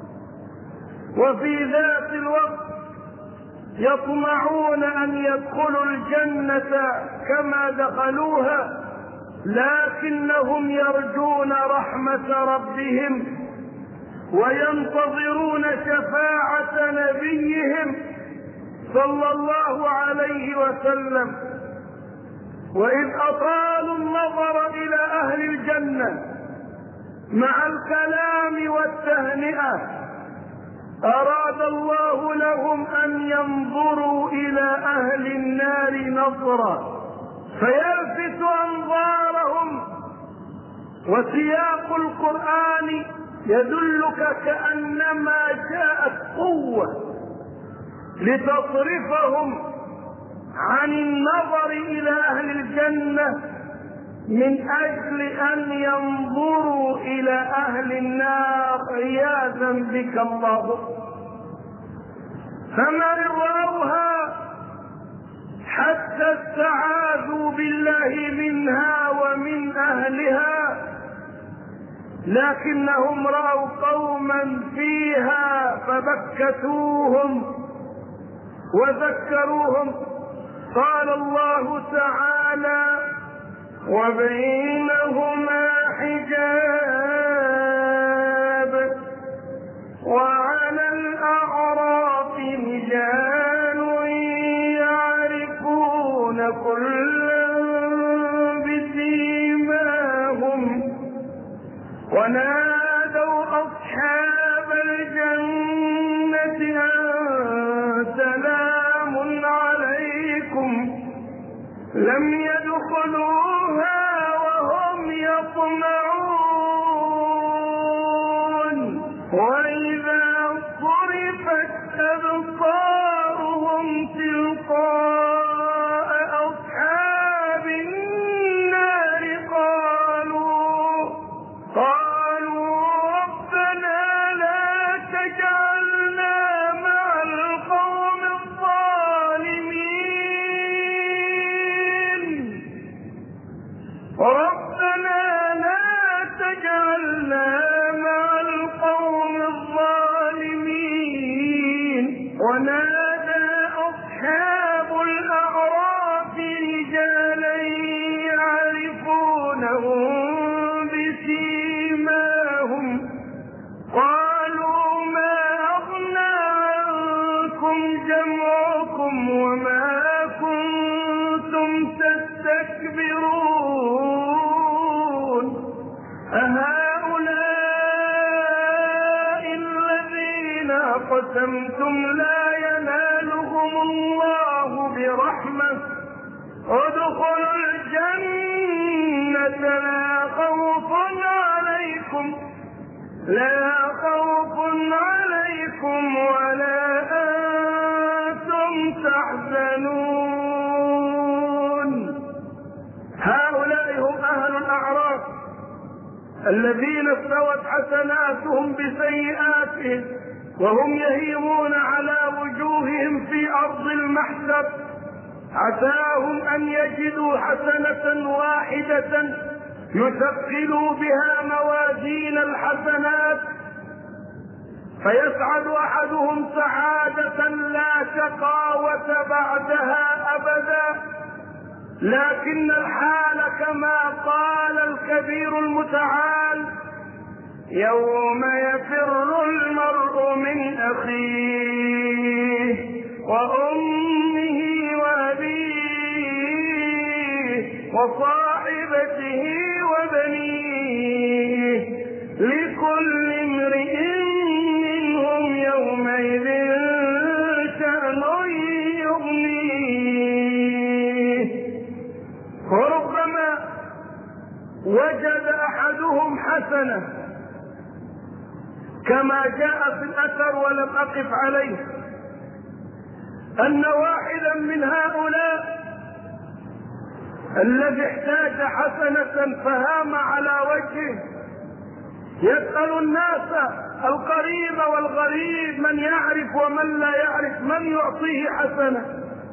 وفي ذات الوقت يطمعون أن يدخلوا الجنة كما دخلوها، لكنهم يرجون رحمة ربهم وينتظرون شفاعة نبيهم صلى الله عليه وسلم. وإذ أطالوا النظر إلى أهل الجنة مع الكلام والتهنئة، أراد الله لهم أن ينظروا إلى أهل النار نظرة فيلفت أنظارهم. وسياق القرآن يدلك كأنما جاءت قوة لتصرفهم عن النظر إلى أهل الجنة من أجل أن ينظروا إلى أهل النار عياذا بك الله. فما رأوها حتى استعاذوا بالله منها ومن أهلها، لكنهم رأوا قوما فيها فبكتوهم وذكروهم. قال الله تعالى: وبينهما حجاب وعلى الأعراف رجال يعرفون كلا بسيماهم لم يدخلوها وهم يطمعون وإذا صرفت أبصارهم تلقاء أصحاب النار قالوا ربنا لا تجعلنا مع القوم الظالمين ربنا لا تجعلنا مع القوم الظالمين ونادى أصحاب الأعراف رجالا يعرفونهم بسيماهم قالوا ما أغنى عنكم جمعكم وما كنتم تستكبرون أهؤلاء الذين أقسمتم لا ينالهم الله برحمة ادخلوا الجنة لا خوف عليكم ولا أنتم تحزنون. هؤلاء هم أهل الأعراف الذين استوت حسناتهم بسيئاتهم وهم يهيمون على وجوههم في أرض المحشر، عساهم أن يجدوا حسنة واحدة يثقلوا بها موازين الحسنات فيسعد أحدهم سعادة لا شقاوة بعدها أبدا، لكن الحال كما قال الكبير المتعال: يوم يفر المرء من أخيه وأمه وأبيه وصاحبته وبنيه لكل امرئ منهم يومئذ شأن يغنيه. وربما وجد أحدهم حسنة كما جاء في الأثر ولم أقف عليه أن واحدا من هؤلاء الذي احتاج حسنة فهام على وجهه يسأل الناس القريب والغريب من يعرف ومن لا يعرف من يعطيه حسنة،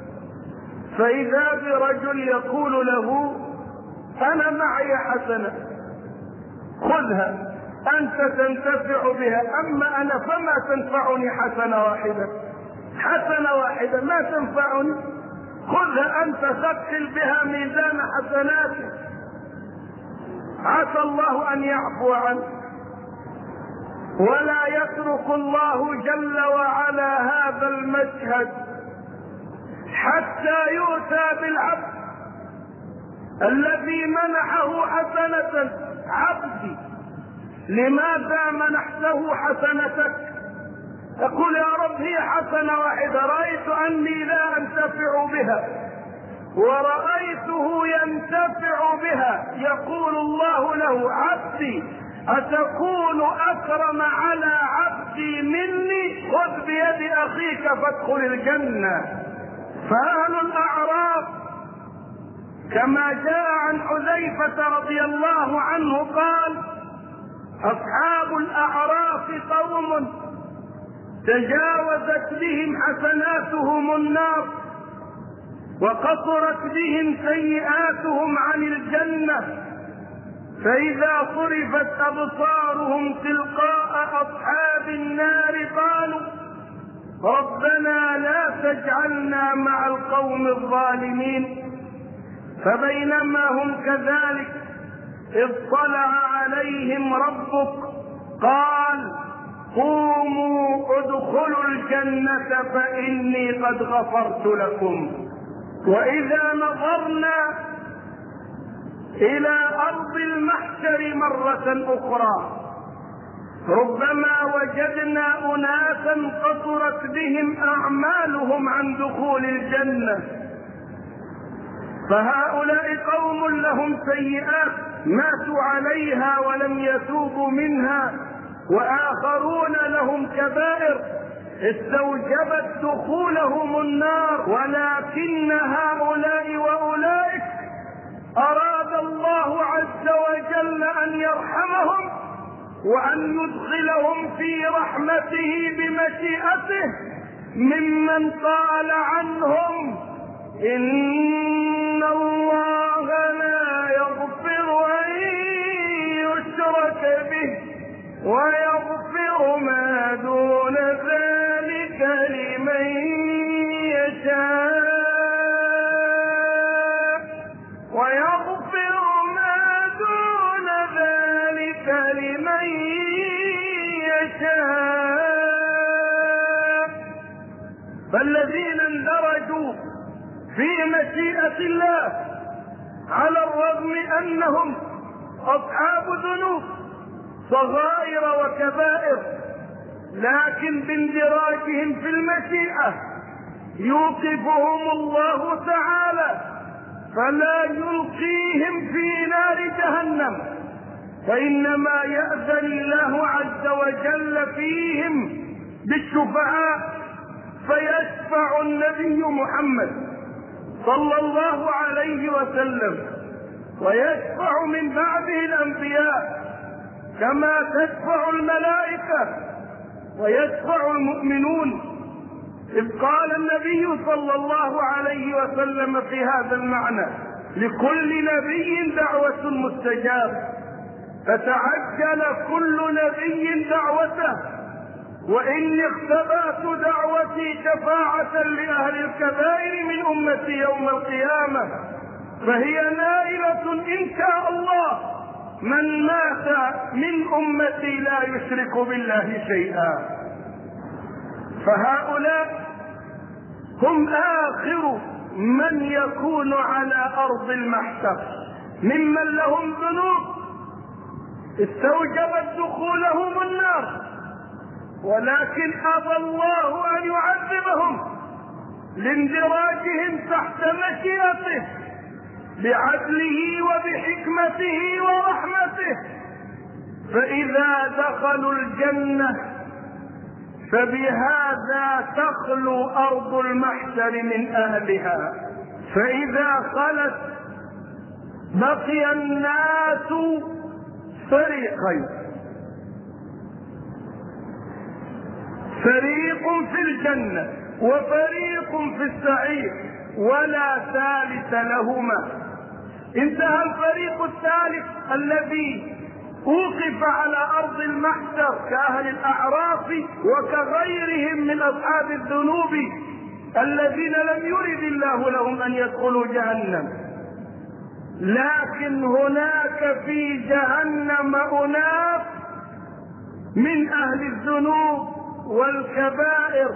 فإذا برجل يقول له: أنا معي حسنة خذها أنت تنتفع بها، أما أنا فما تنفعني حسنة واحدة ما تنفعني، خذها أنت ثقل بها ميزان حسناتك، عسى الله أن يعفو عنه. ولا يترك الله جل وعلا هذا المشهد حتى يؤتى بالعبد الذي منحه حسنة: عبدي لماذا منحته حسنتك؟ يقول: يا رب هي حسنة واحدة رأيت أني لا أنتفع بها ورأيته ينتفع بها. يقول الله له: عبدي أتكون أكرم على عبدي مني؟ خذ بيد أخيك فادخل الجنة. فأهل الأعراف كما جاء عن حذيفة رضي الله عنه قال: أصحاب الأعراف قوم تجاوزت بهم حسناتهم النار وقصرت بهم سيئاتهم عن الجنة، فإذا صرفت أبصارهم تلقاء أصحاب النار قالوا: ربنا لا تجعلنا مع القوم الظالمين. فبينما هم كذلك اطلع عليهم ربك قال: قوموا ادخلوا الجنة فإني قد غفرت لكم. وإذا نظرنا إلى أرض المحشر مرة أخرى ربما وجدنا أناسا قصرت بهم أعمالهم عن دخول الجنة، فهؤلاء قوم لهم سيئات ماتوا عليها ولم يتوبوا منها، وآخرون لهم كبائر استوجبت دخولهم النار، ولكن هؤلاء وأولئك أراد الله عز وجل أن يرحمهم وأن يدخلهم في رحمته بمشيئته ممن قال عنهم: إن الله لا يغفر أن يشرك به ويغفر ما دون ذلك لمن يشاء فالذين اندرجوا في مشيئة الله على الرغم أنهم أصحاب ذنوب صغائر وكبائر، لكن باندراجهم في المشيئة يوقفهم الله تعالى فلا يلقيهم في نار جهنم، فإنما يأذن الله عز وجل فيهم بالشفعاء، فيشفع النبي محمد صلى الله عليه وسلم ويشفع من بعده الأنبياء كما تشفع الملائكة ويشفع المؤمنون. إذ قال النبي صلى الله عليه وسلم في هذا المعنى: لكل نبي دعوة مستجابة، فتعجل كل نبي دعوته، وإني اختبأت دعوتي شفاعة لأهل الكبائر من أمتي يوم القيامة، فهي نائلة إن شاء الله من مات من أمتي لا يشرك بالله شيئا. فهؤلاء هم آخر من يكون على أرض المحشر ممن لهم ذنوب استوجبت دخولهم النار، ولكن أبى الله أن يعذبهم لاندراجهم تحت مشيئته بعدله وبحكمته ورحمته، فإذا دخلوا الجنة فبهذا تخلو أرض المحشر من أهلها، فإذا خلت بقي الناس فريقين: فريق في الجنة وفريق في السعير ولا ثالث لهما. انتهى الفريق الثالث الذي أوقف على أرض المحشر كأهل الأعراف وكغيرهم من أصحاب الذنوب الذين لم يرد الله لهم أن يدخلوا جهنم، لكن هناك في جهنم أناس من أهل الذنوب والكبائر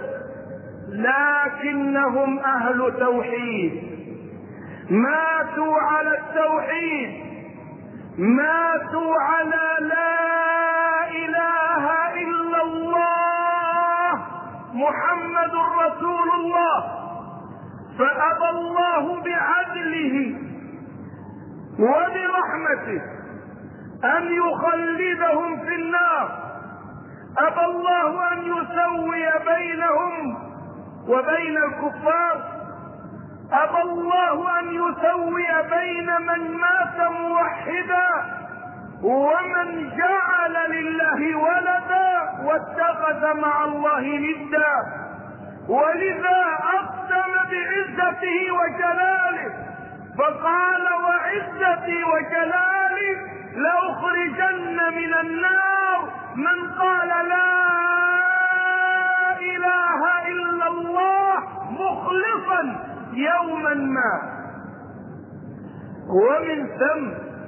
لكنهم أهل توحيد، ماتوا على التوحيد، ماتوا على لا إله إلا الله محمد رسول الله، فأبى الله بعدله وبرحمته أن يخلدهم في النار، أبى الله أن يسوي بينهم وبين الكفار، أبى الله أن يسوي بين من مات موحدا ومن جعل لله ولدا واتخذ مع الله ندا، ولذا أقسم بعزته وجلاله فقال: وعزتي وجلالي لأخرجن من النار من قال لا إله إلا الله مخلصا يوما ما. ومن ثم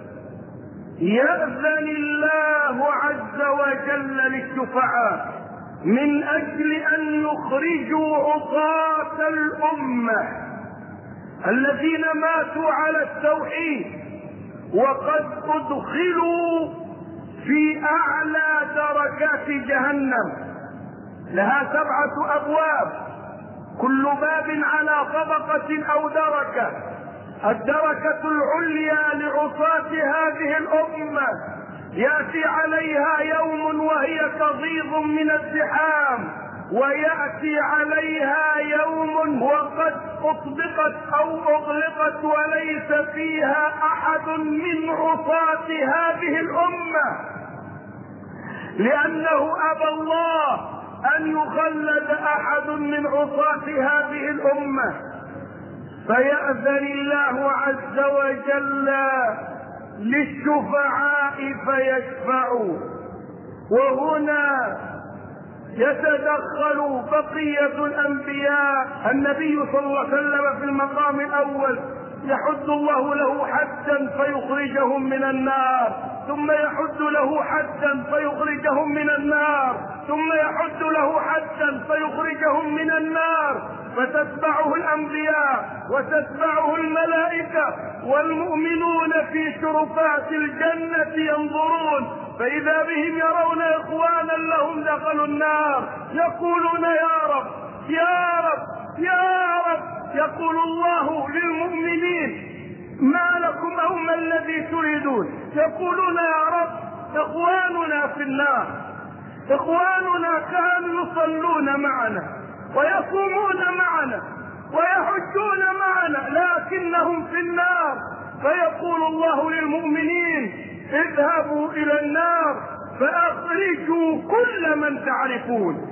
يأذن الله عز وجل للشفعاء من أجل أن يخرجوا عصاة الأمة الذين ماتوا على التوحيد وقد أدخلوا في أعلى دركات جهنم، لها 7 أبواب، كل باب على طبقة أو دركة، الدركة العليا لعصاة هذه الأمة يأتي عليها يوم وهي كضيض من الزحام، ويأتي عليها يوم وقد أطبقت أو أغلقت وليس فيها أحد من عصاة هذه الأمة، لأنه أبى الله أن يخلد أحد من عصاة هذه الأمة، فيأذن الله عز وجل للشفعاء فيشفعوا. وهنا يتدخل بقية الأنبياء. النبي صلى الله عليه وسلم في المقام الأول يحد الله له حدا فيخرجهم من النار، ثم يحد له حدا فيخرجهم من النار، ثم يحد له حدا فيخرجهم من النار، فتتبعه الأنبياء وتتبعه الملائكة، والمؤمنون في شرفات الجنة ينظرون، فإذا بهم يرون إخوانا لهم دخلوا النار يقولون يا رب يا رب يا رب. يقول الله للمؤمنين ما لكم أو ما الذي تريدون؟ يقولون يا رب إخواننا في النار، إخواننا كانوا يصلون معنا ويصومون معنا ويحجون معنا لكنهم في النار. فيقول الله للمؤمنين اذهبوا إلى النار فأخرجوا كل من تعرفون،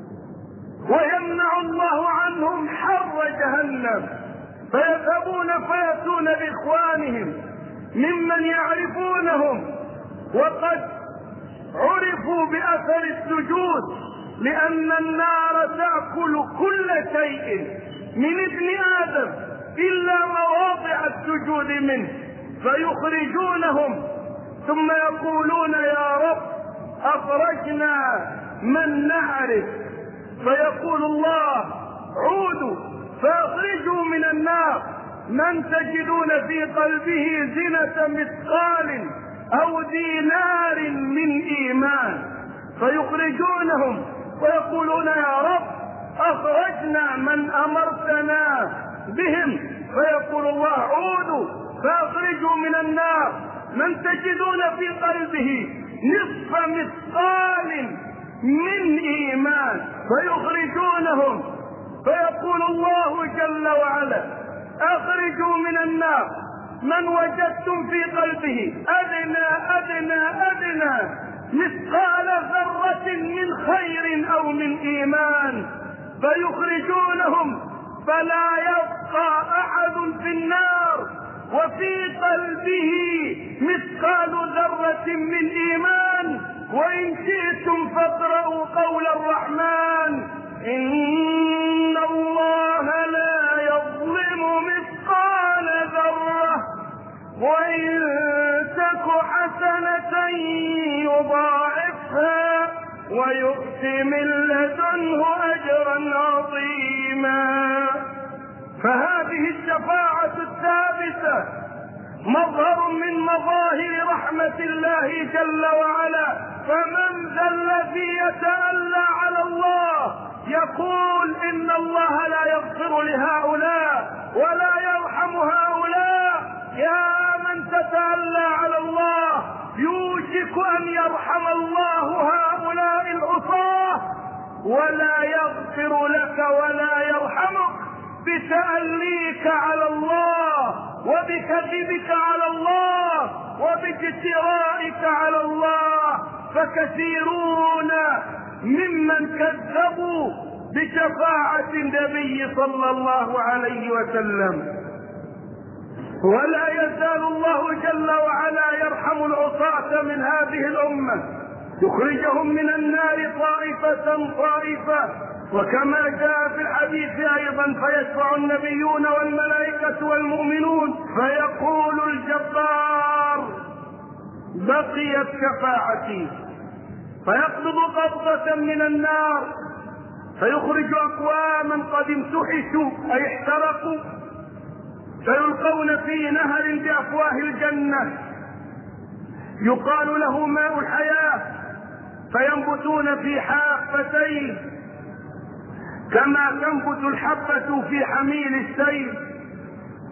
ويمنع الله عنهم حر جهنم، فيذهبون فيأتون بإخوانهم ممن يعرفونهم وقد عرفوا بأثر السجود، لأن النار تأكل كل شيء من ابن آدم إلا مواضع السجود منه، فيخرجونهم ثم يقولون يا رب أخرجنا من نعرف، فيقول الله عودوا فأخرجوا من النار من تجدون في قلبه زنة مثقال أو دينار من إيمان، فيخرجونهم ويقولون يا رب أخرجنا من أمرتنا بهم، فيقول الله عودوا فأخرجوا من النار من تجدون في قلبه نصف مثقال من إيمان، فيخرجونهم، فيقول الله جل وعلا أخرجوا من النار من وجدتم في قلبه أدنى مثقال ذرة من خير أو من إيمان، فيخرجونهم، فلا يبقى أحد في النار وفي قلبه مثقال ذرة من إيمان. وإن شئتم فاقرأوا قول الرحمن إن الله لا يظلم مثقال ذرة وإن تك حسنة يضاعفها ويؤت من لدنه أجرا عظيما. فهذه الشفاعة الثابتة مظهر من مظاهر رحمة الله جل وعلا. فمن ذا الذي يتألى على الله يقول إن الله لا يغفر لهؤلاء ولا يرحم هؤلاء؟ يا من تتألى على الله يوشك أن يرحم الله هؤلاء العصاة ولا يغفر لك ولا يرحمك بتأليك على الله وبكذبك على الله وباجترائك على الله. فكثيرون ممن كذبوا بشفاعة النبي صلى الله عليه وسلم. ولا يزال الله جل وعلا يرحم العصاة من هذه الأمة، يخرجهم من النار طائفة، وكما جاء في الحديث أيضا فيشفع النبيون والملائكة والمؤمنون، فيقول الجبار بقيت شفاعتي، فيقبض قبضة من النار فيخرج أقواما قد امتحشوا أي احترقوا، فيلقون في نهر بأفواه الجنة يقال له ماء الحياة، فينبتون في حافتين كما تنبت الحبة في حميل السيل،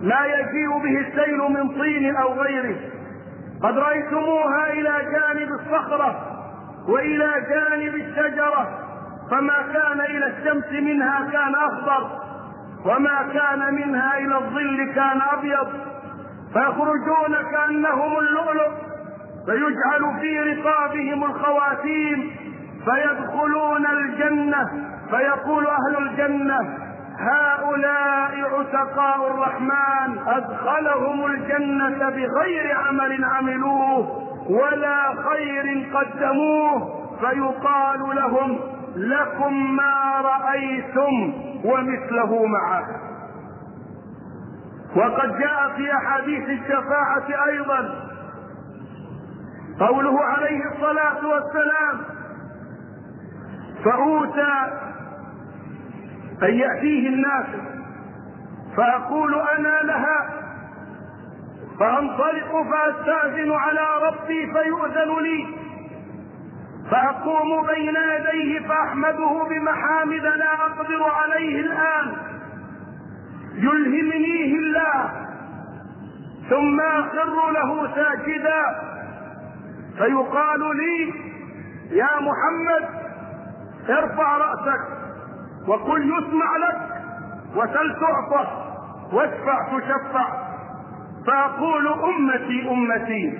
ما يجيء به السيل من طين أو غيره. قد رأيتموها إلى جانب الصخرة وإلى جانب الشجرة، فما كان إلى الشمس منها كان أخضر، وما كان منها إلى الظل كان أبيض، فيخرجون كأنهم اللؤلؤ، فيجعل في رقابهم الخواتيم، فيدخلون الجنة، فيقول أهل الجنة: هؤلاء عتقاء الرحمن أدخلهم الجنة بغير عمل عملوه ولا خير قدموه، فيقال لهم: لكم ما رأيتم ومثله معه. وقد جاء في أحاديث الشفاعة أيضا قوله عليه الصلاة والسلام: فأوتى أن يأتيه الناس فأقول أنا لها، فأنطلق فأستأذن على ربي فيؤذن لي، فأقوم بين يديه فأحمده بمحامد لا أقدر عليه الآن يلهمنيه الله، ثم أخر له ساجدا، فيقال لي: يا محمد ارفع رأسك وقل يسمع لك، وسل تعطى، واشفع تشفع، فأقول: أمتي أمتي،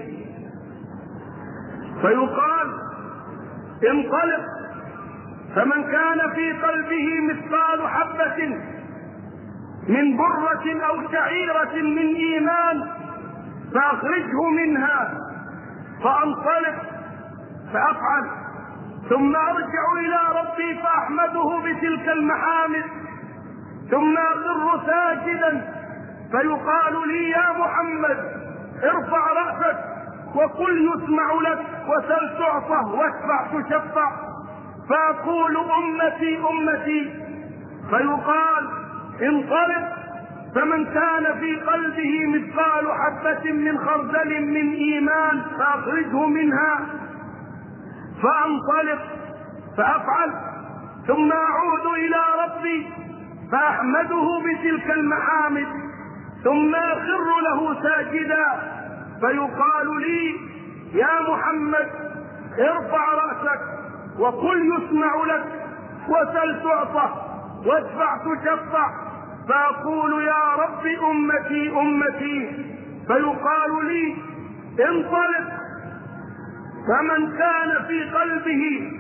فيقال: انطلق، فمن كان في قلبه مثقال حبة من برة أو شعيرة من إيمان فأخرجه منها، فأنطلق فأفعل، ثم أرجع إلى ربي فأحمده بتلك المحامد، ثم أخر ساجدا، فيقال لي: يا محمد ارفع رأسك وقل يسمع لك، وسل تعطى، واشفع تشفع، فأقول: أمتي أمتي، فيقال: انطلق، فمن كان في قلبه مثقال حبة من خردل من إيمان فأخرجه منها، فأنطلق فأفعل، ثم أعود إلى ربي فأحمده بتلك المحامد، ثم أخر له ساجدا، فيقال لي: يا محمد ارفع رأسك وقل يسمع لك، وسل تعطى، واشفع تشفع، فأقول: يا رب أمتي أمتي، فيقال لي: انطلق، فمن كان في قلبه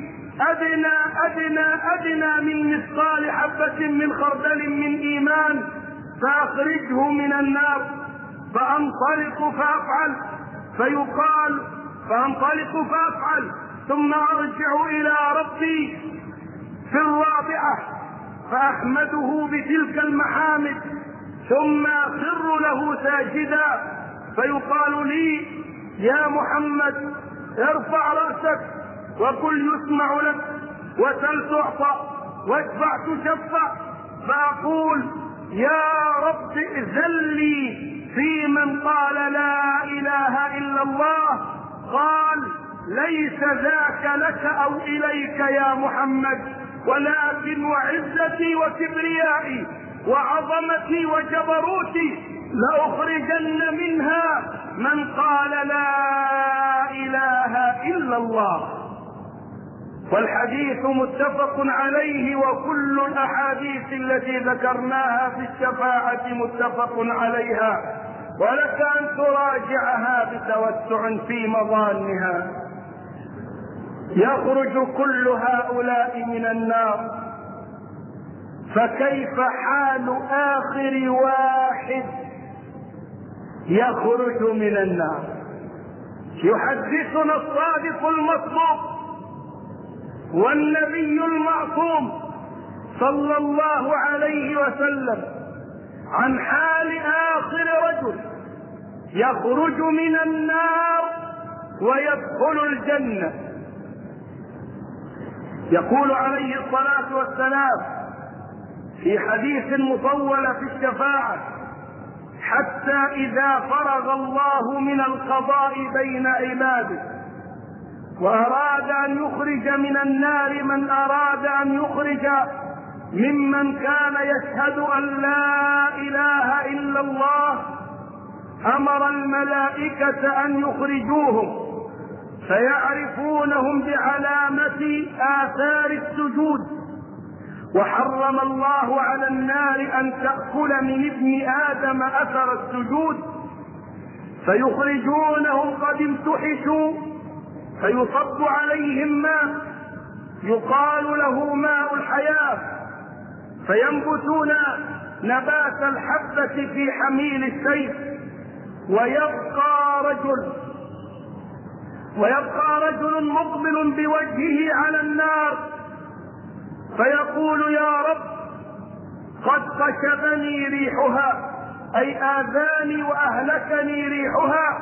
أدنى من مثقال حبة من خردل من إيمان فأخرجه من النار، فأنطلق فأفعل، فيقال: فأنطلق فأفعل، ثم أرجع إلى ربي في الرابعة فأحمده بتلك المحامد، ثم أخر له ساجدا، فيقال لي: يا محمد ارفع رأسك وقل يسمع لك، وسل تعطى، واشفع تشفع، فأقول: يا رب ائذن لي في من قال لا إله إلا الله، قال: ليس ذاك لك أو إليك يا محمد، ولكن وعزتي وكبريائي وعظمتي وجبروتي لأخرجن منها من قال لا إله إلا الله. والحديث متفق عليه، وكل الأحاديث التي ذكرناها في الشفاعة متفق عليها، ولك أن تراجعها بتوسع في مظانها. يخرج كل هؤلاء من النار، فكيف حال آخر واحد يخرج من النار؟ يحدثنا الصادق المصدوق والنبي المعصوم صلى الله عليه وسلم عن حال آخر رجل يخرج من النار ويدخل الجنة. يقول عليه الصلاة والسلام في حديث مطول في الشفاعة: حتى إذا فرغ الله من القضاء بين عباده وأراد أن يخرج من النار من أراد أن يخرج، ممن كان يشهد أن لا إله إلا الله أمر الملائكة أن يخرجوهم فيعرفونهم بعلامة آثار السجود. وحرم الله على النار أن تأكل من ابن آدم أثر السجود، فيخرجونهم قد امتحشوا فيصب عليهم ماء يقال له ماء الحياة، فينبتون نبات الحبة في حميل السيف، ويبقى رجل مقبل بوجهه على النار فيقول يا رب قد خشبني ريحها، أي آذاني وأهلكني ريحها،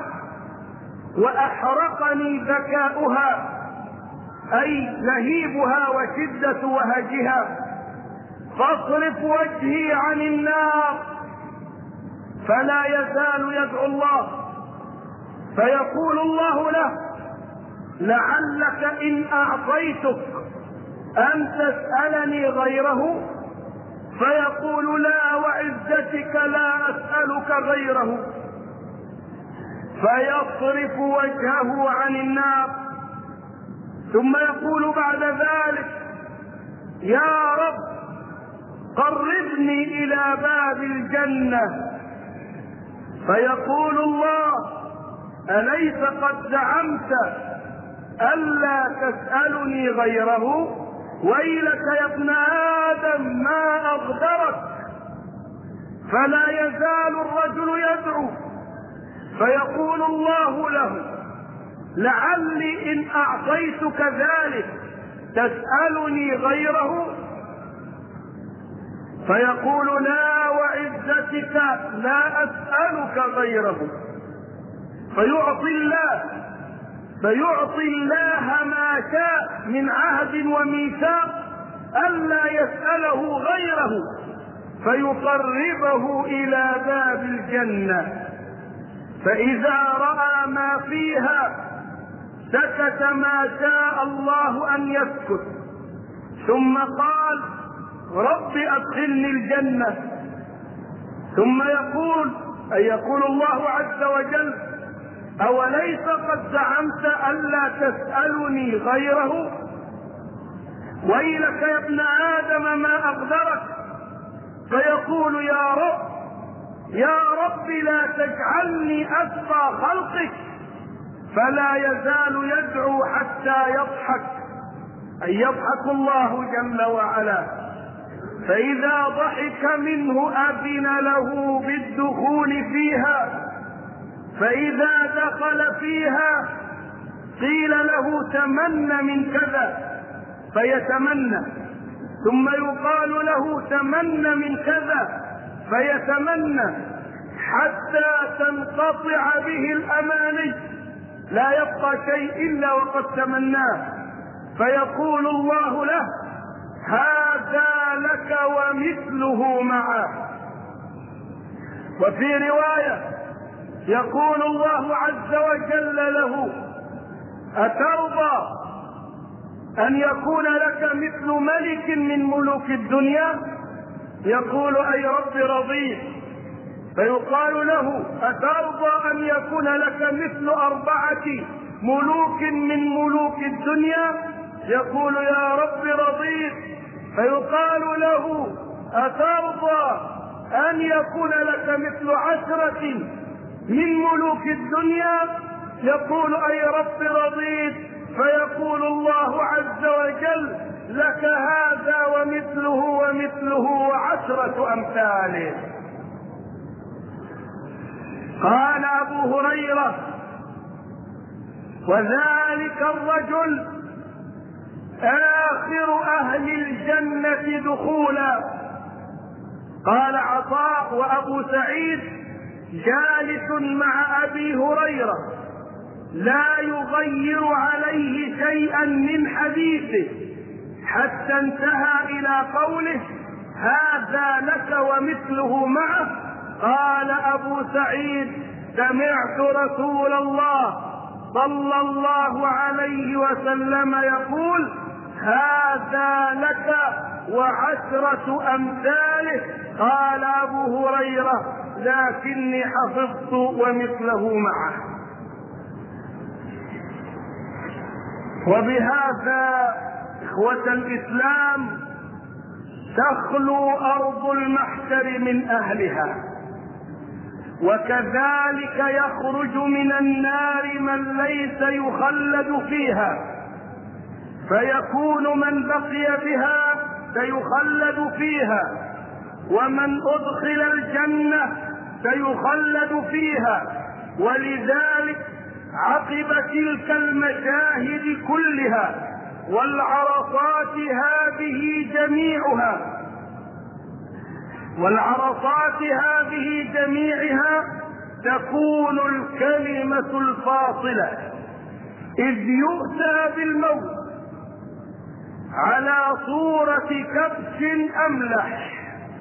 وأحرقني ذكاؤها، أي لهيبها وشدة وهجها، فاصرف وجهي عن النار. فلا يزال يدعو الله، فيقول الله له لعلك إن أعطيتك أن تسألني غيره، فيقول لا وعزتك لا أسألك غيره، فيصرف وجهه عن النار. ثم يقول بعد ذلك يا رب قربني إلى باب الجنة، فيقول الله أليس قد زعمت ألا تسألني غيره؟ ويلك يا ابن آدم ما أغدرك. فلا يزال الرجل يدعو، فيقول الله له لعلي إن أعطيتك ذلك تسألني غيره، فيقول لا وعزتك لا أسألك غيره، فيعطي الله ما شاء من عهد وميثاق ألا يسأله غيره، فيقربه إلى باب الجنة، فإذا رأى ما فيها سكت ما شاء الله أن يسكت، ثم قال رب أدخلني الجنة. ثم يقول الله عز وجل أوليس قد زعمت ألا تسألني غيره؟ ويلك يا ابن آدم ما أغدرك. فيقول يا رب لا تجعلني أتقى خلقك. فلا يزال يدعو حتى يضحك، أي يضحك الله جل وعلا، فإذا ضحك منه أذن له بالدخول فيها، فإذا دخل فيها قيل له تمن من كذا فيتمنى، ثم يقال له تمن من كذا فيتمنى، حتى تنقطع به الأماني، لا يبقى شيء إلا وقد تمناه، فيقول الله له هذا لك ومثله معه. وفي رواية يقول الله عز وجل له أترضى أن يكون لك مثل ملك من ملوك الدنيا؟ يقول أي رب رضيت. فيقال له أترضى أن يكون لك مثل 4 ملوك من ملوك الدنيا؟ يقول يا رب رضيت. فيقال له أترضى أن يكون لك مثل 10 من ملوك الدنيا؟ يقول أي رب رضيت. فيقول الله عز وجل لك هذا ومثله ومثله و10 أمثاله. قال أبو هريرة وذلك الرجل آخر أهل الجنة دخولا. قال عطاء وأبو سعيد جالس مع أبي هريرة لا يغير عليه شيئا من حديثه حتى انتهى إلى قوله هذا لك ومثله معه. قال أبو سعيد سمعت رسول الله صلى الله عليه وسلم يقول هذا لك وعشرة أمثاله. قال أبو هريرة: لكني حفظت ومثله معه. وبهذا إخوة الإسلام تخلو أرض المحشر من أهلها، وكذلك يخرج من النار من ليس يخلد فيها، فيكون من بقي بها سيخلد فيها، ومن أدخل الجنة سيخلد فيها. ولذلك عقب تلك المشاهد كلها والعرصات هذه جميعها تكون الكلمة الفاصلة، إذ يؤتى بالموت على صورة كبش أملح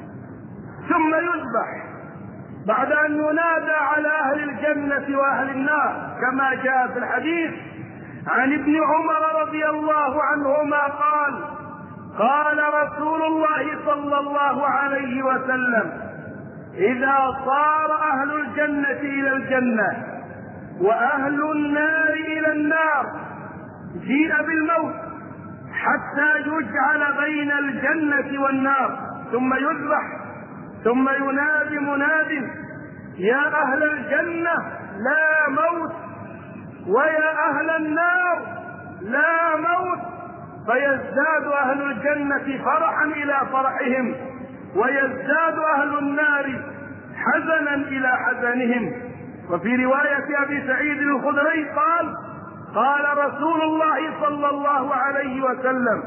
ثم يذبح، بعد أن ينادى على أهل الجنة وأهل النار، كما جاء في الحديث عن ابن عمر رضي الله عنهما قال: قال رسول الله صلى الله عليه وسلم: إذا صار أهل الجنة إلى الجنة وأهل النار إلى النار جيء بالموت حتى يجعل بين الجنة والنار، ثم يذبح، ثم ينادي مناد: يا أهل الجنة لا موت، ويا أهل النار لا موت، فيزداد أهل الجنة فرحا إلى فرحهم، ويزداد أهل النار حزنا إلى حزنهم. وفي رواية أبي سعيد الخدري قال: قال رسول الله صلى الله عليه وسلم: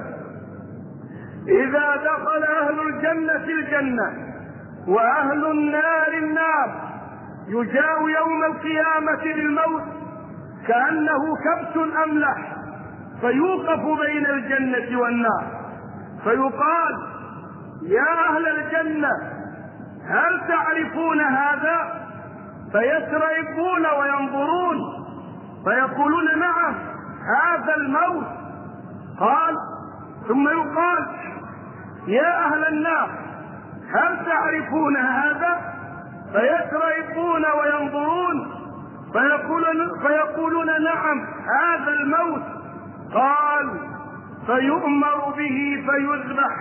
إذا دخل أهل الجنة الجنة وأهل النار النار يجاء يوم القيامة بالموت كأنه كبش أملح، فيوقف بين الجنة والنار، فيقال: يا أهل الجنة هل تعرفون هذا؟ فيسرعبون وينظرون، فيقولون: نعم، هذا الموت. قال: ثم يقال: يا أهل النار هل تعرفون هذا؟ فيسرعبون وينظرون، فيقولون: نعم، هذا الموت. قال: فيؤمر به فيذبح،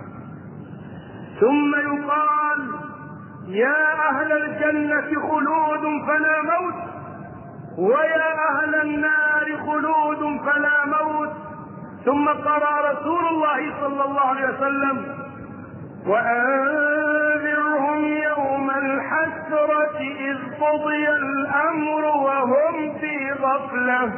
ثم يقال: يا أهل الجنة خلود فلا موت، ويا أهل النار خلود فلا موت. ثم قرأ رسول الله صلى الله عليه وسلم: وأنذرهم يوم الحسرة إذ قضي الأمر وهم في غفلة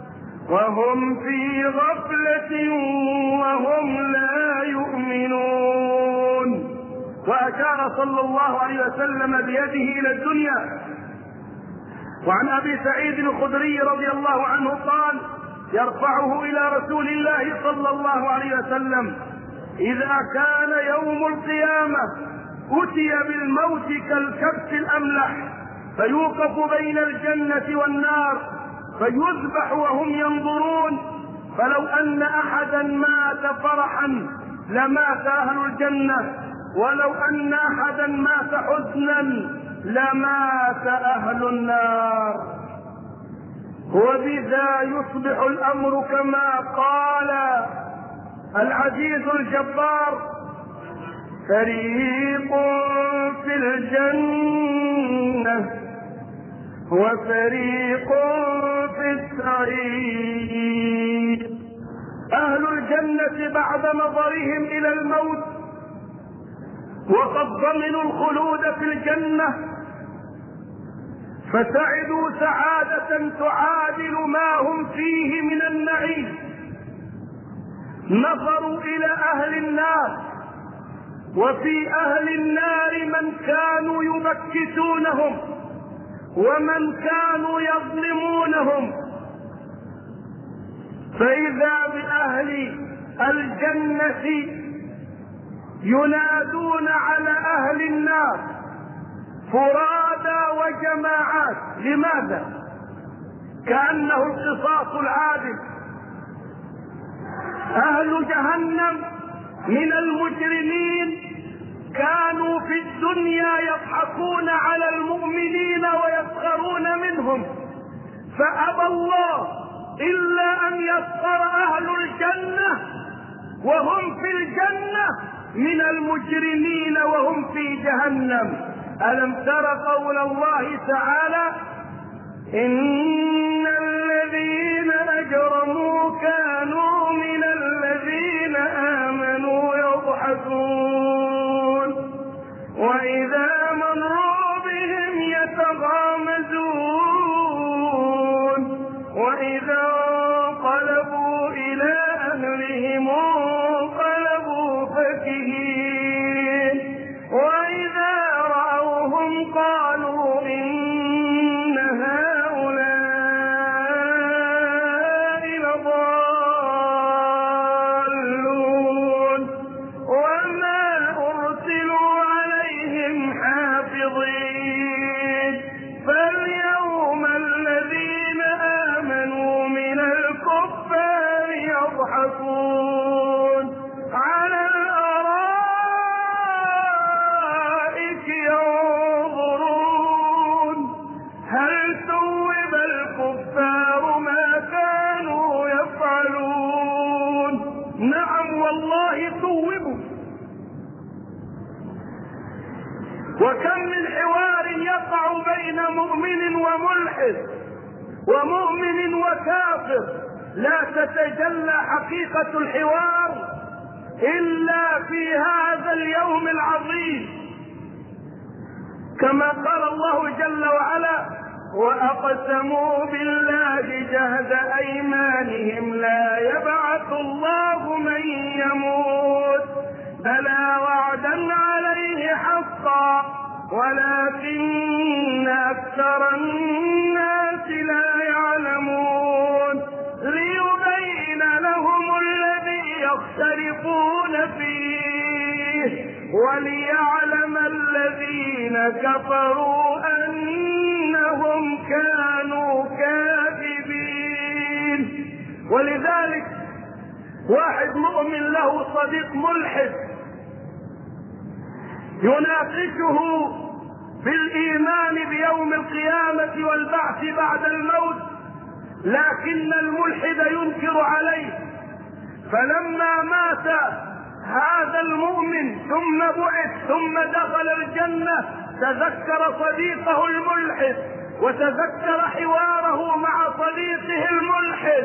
وهم لا يؤمنون. وأشار صلى الله عليه وسلم بيده إلى الدنيا. وعن أبي سعيد الخدري رضي الله عنه قال: يرفعه إلى رسول الله صلى الله عليه وسلم: إذا كان يوم القيامة أتي بالموت كالكبش الأملح، فيوقف بين الجنة والنار، فيذبح وهم ينظرون، فلو أن أحدا مات فرحا لمات أهل الجنة، ولو أن أحدا مات حزنا لمات أهل النار. وبذا يصبح الأمر كما قال العزيز الجبار: فريق في الجنة وفريق في السعير. أهل الجنة بعد نظرهم إلى الموت وقد ضمنوا الخلود في الجنة فسعدوا سعادة تعادل ما هم فيه من النعيم، نظروا إلى أهل النار، وفي أهل النار من كانوا يبكتونهم ومن كانوا يظلمونهم، فإذا بأهل الجنة ينادون على أهل النار فرادى وجماعات. لماذا؟ كأنه القصاص العادل. أهل جهنم من المجرمين كانوا في الدنيا يضحكون على المؤمنين ويسخرون منهم، فأبى الله إلا أن يسخر أهل الجنة وهم في الجنة من المجرمين وهم في جهنم. ألم تر قول الله تعالى: إن الذين أجرموا كانوا من الذين آمنوا يضحكون وإذا مروا بهم يتغامزون وإذا انقلبوا إلى أهلهم انقلبوا فكهين وإذا رأوهم قالوا إن هؤلاء لضالون وما أرسلوا عليهم حافظين. فاليوم الذين آمنوا من الكفار يضحكون على الأرائك ينظرون هل ثوب الكفار ما كانوا يفعلون. نعم والله ثوبوا. وكم من حوار يقع بين مؤمن وملحد ومؤمن وكافر لا تتجلى حقيقة الحوار إلا في هذا اليوم العظيم، كما قال الله جل وعلا: وأقسموا بالله جهد أيمانهم لا يبعث الله من يموت بلى وعدا عليه حقا ولكن أكثر الناس لا يعلمون ليبين لهم الذي يختلفون فيه وليعلم الذين كفروا أنهم كانوا كاذبين. ولذلك واحد مؤمن له صديق ملحد يناقشه في الإيمان بيوم القيامة والبعث بعد الموت، لكن الملحد ينكر عليه. فلما مات هذا المؤمن ثم بعث ثم دخل الجنة تذكر صديقه الملحد وتذكر حواره مع صديقه الملحد،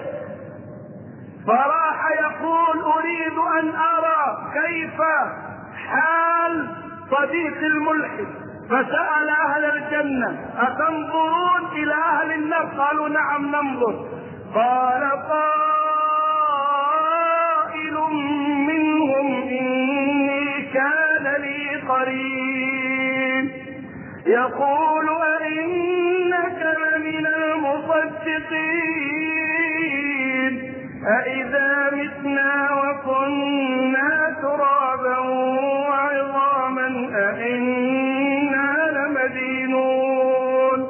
فراح يقول: أريد أن أرى كيف حال صديق الملحد. فسأل أهل الجنة: أتنظرون إلى أهل النار؟ قالوا: نعم ننظر. قال قائل منهم: إني كان لي قرين يقول أئنك لمن المصدقين أئذا متنا وكنا ترابا وعظاما أئنا لمدينون.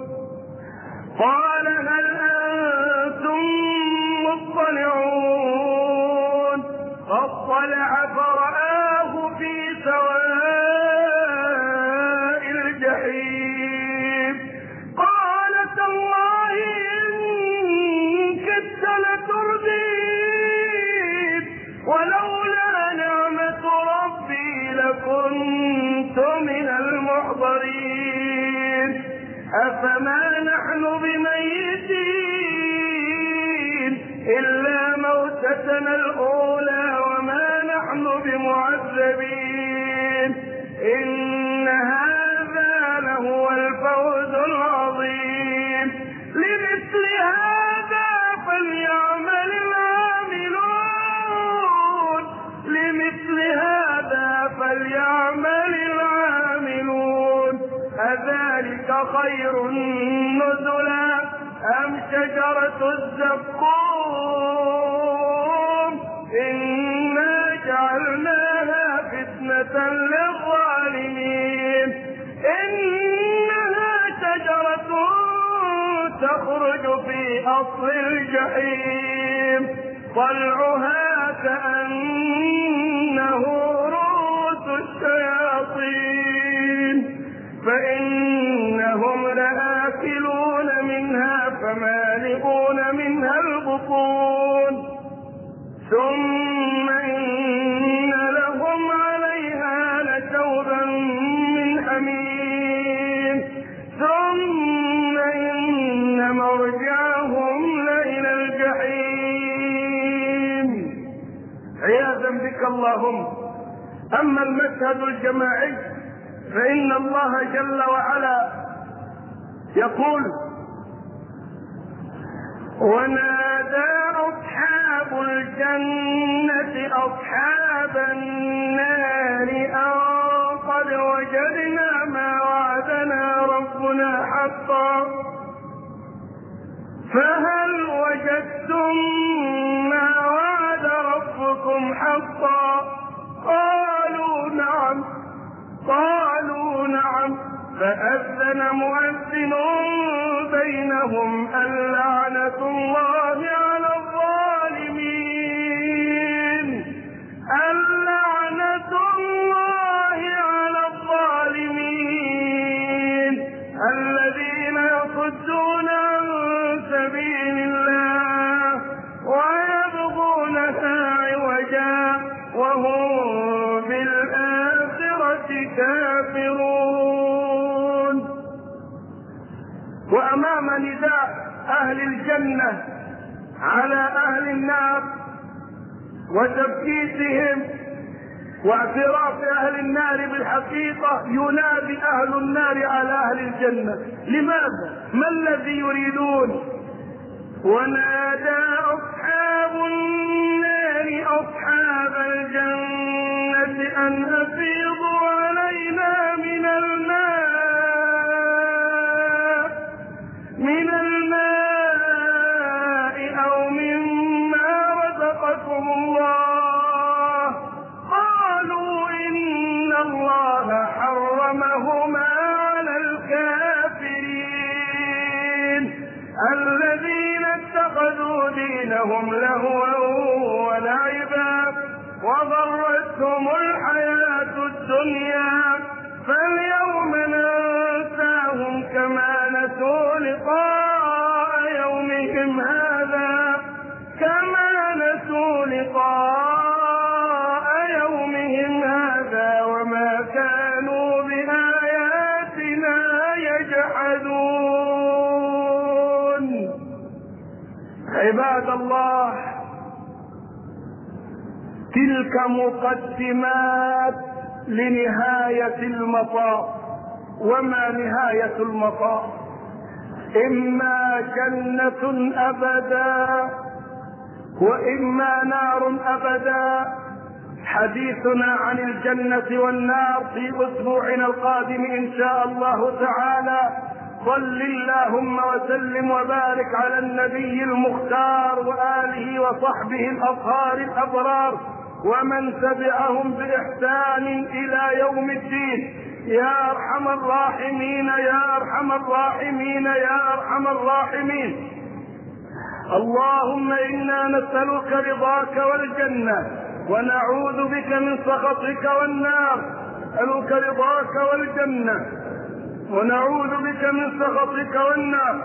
قال: هل أنتم مطلعون؟ فاطلع فرآه في سواء الجحيم. قال: تالله إن كدت لتردين ولولا نعمة ربي لكنت من المحضرين. أفما نحن بميتين إلا موتتنا الأولى وما نحن بمعذبين إن هذا لهو الفوز العظيم. لمثل هذا فليعمل العاملون لمثل هذا فليعمل العاملون. أذلك خير نزلا أم شجرة الزقوم إنا جعلناها فتنة للظالمين. إنها شجرة تخرج في أصل الجحيم طلعها كأنه ثم إن لهم عليها لشوبا من حميم ثم إن مرجعهم لإلى الجحيم. عياذا بك اللهم. أما المشهد الجماعي فإن الله جل وعلا يقول: ونادى أصحاب الجنة أصحاب النار أن قد وجدنا ما وعدنا ربنا حقا فهل وجدتم ما وعد ربكم حقا؟ قالوا نعم. فأذن مؤذن بينهم اللعنة الله على الظالمين. اللعنة الله على الظالمين الذين يصدون عن سبيل الله ويبغونها عوجا وهم بالآخرة كافرون. وأمام نداء أهل الجنة على أهل النار وتبكيتهم واعتراف أهل النار بالحقيقة ينادي أهل النار على أهل الجنة. لماذا؟ ما الذي يريدون؟ ونادى أصحاب النار أصحاب الجنة أن أفيضوا علينا من الماء أو مما رزقكم الله. قالوا إن الله حرمهما على الكافرين الذين اتخذوا دينهم لهوا ولعبا وغرتهم الحياة الدنيا فاليوم ننساهم كما نسوا لقاء يومهم هذا وما كانوا بآياتنا يجحدون. عباد الله، تلك مقدمات لنهاية المطاف. وما نهاية المطاف؟ إما جنة أبدا وإما نار أبدا. حديثنا عن الجنة والنار في أسبوعنا القادم إن شاء الله تعالى. صل اللهم وسلم وبارك على النبي المختار وآله وصحبه الأطهار الأبرار ومن تبعهم بإحسان إلى يوم الدين. يا أرحم الراحمين يا أرحم الراحمين يا أرحم الراحمين. اللهم إنا نسألك رضاك والجنة ونعوذ بك من سخطك والنار. نسألك رضاك والجنة ونعوذ بك من سخطك والنار.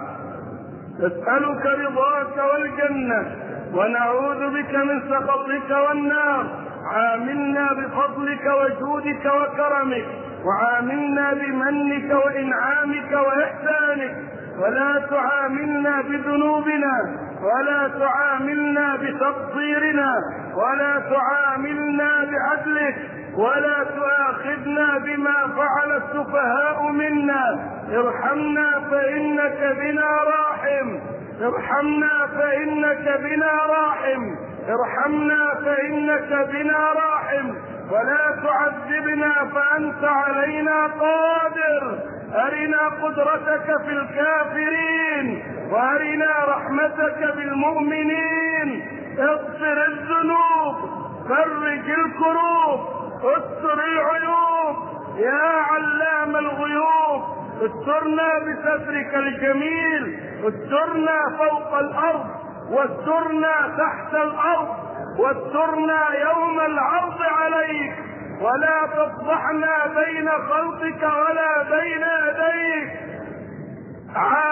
نسألك رضاك والجنة ونعوذ بك من سخطك والنار. عاملنا بفضلك وجودك وكرمك وعاملنا بمنك وإنعامك وإحسانك ولا تعاملنا بذنوبنا ولا تعاملنا بتقصيرنا ولا تعاملنا بعدلك ولا تؤاخذنا بما فعل السفهاء منا. ارحمنا فإنك بنا راحم. ارحمنا فإنك بنا راحم. ارحمنا فإنك بنا راحم ولا تعذبنا فأنت علينا قادر. أرنا قدرتك في الكافرين وأرنا رحمتك بالمؤمنين. اغفر الذنوب، فرج الكروب، استر العيوب يا علام الغيوب. استرنا بسترك الجميل، استرنا فوق الأرض واسترنا تحت الأرض واسترنا يوم العرض عليك ولا تفضحنا بين خلقك ولا بين يديك.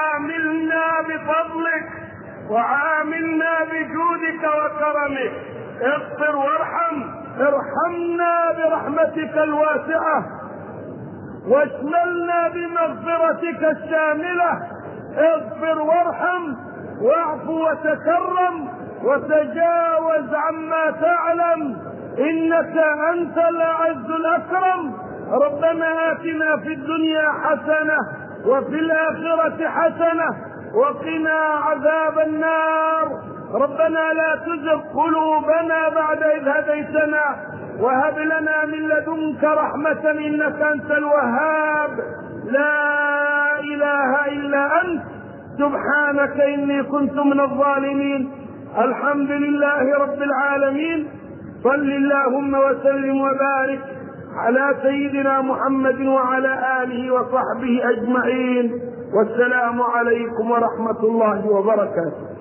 عاملنا بفضلك وعاملنا بجودك وكرمك اغفر وارحم، ارحمنا برحمتك الواسعة واشملنا بمغفرتك الشاملة. اغفر وارحم واعف وتكرم وتجاوز عما تعلم، إنك أنت الأعز الأكرم. ربنا آتنا في الدنيا حسنة وفي الآخرة حسنة وقنا عذاب النار. ربنا لا تزغ قلوبنا بعد إذ هديتنا وهب لنا من لدنك رحمة إنك أنت الوهاب. لا إله إلا أنت سبحانك إني كنت من الظالمين. الحمد لله رب العالمين. صل اللهم وسلم وبارك على سيدنا محمد وعلى آله وصحبه أجمعين، والسلام عليكم ورحمة الله وبركاته.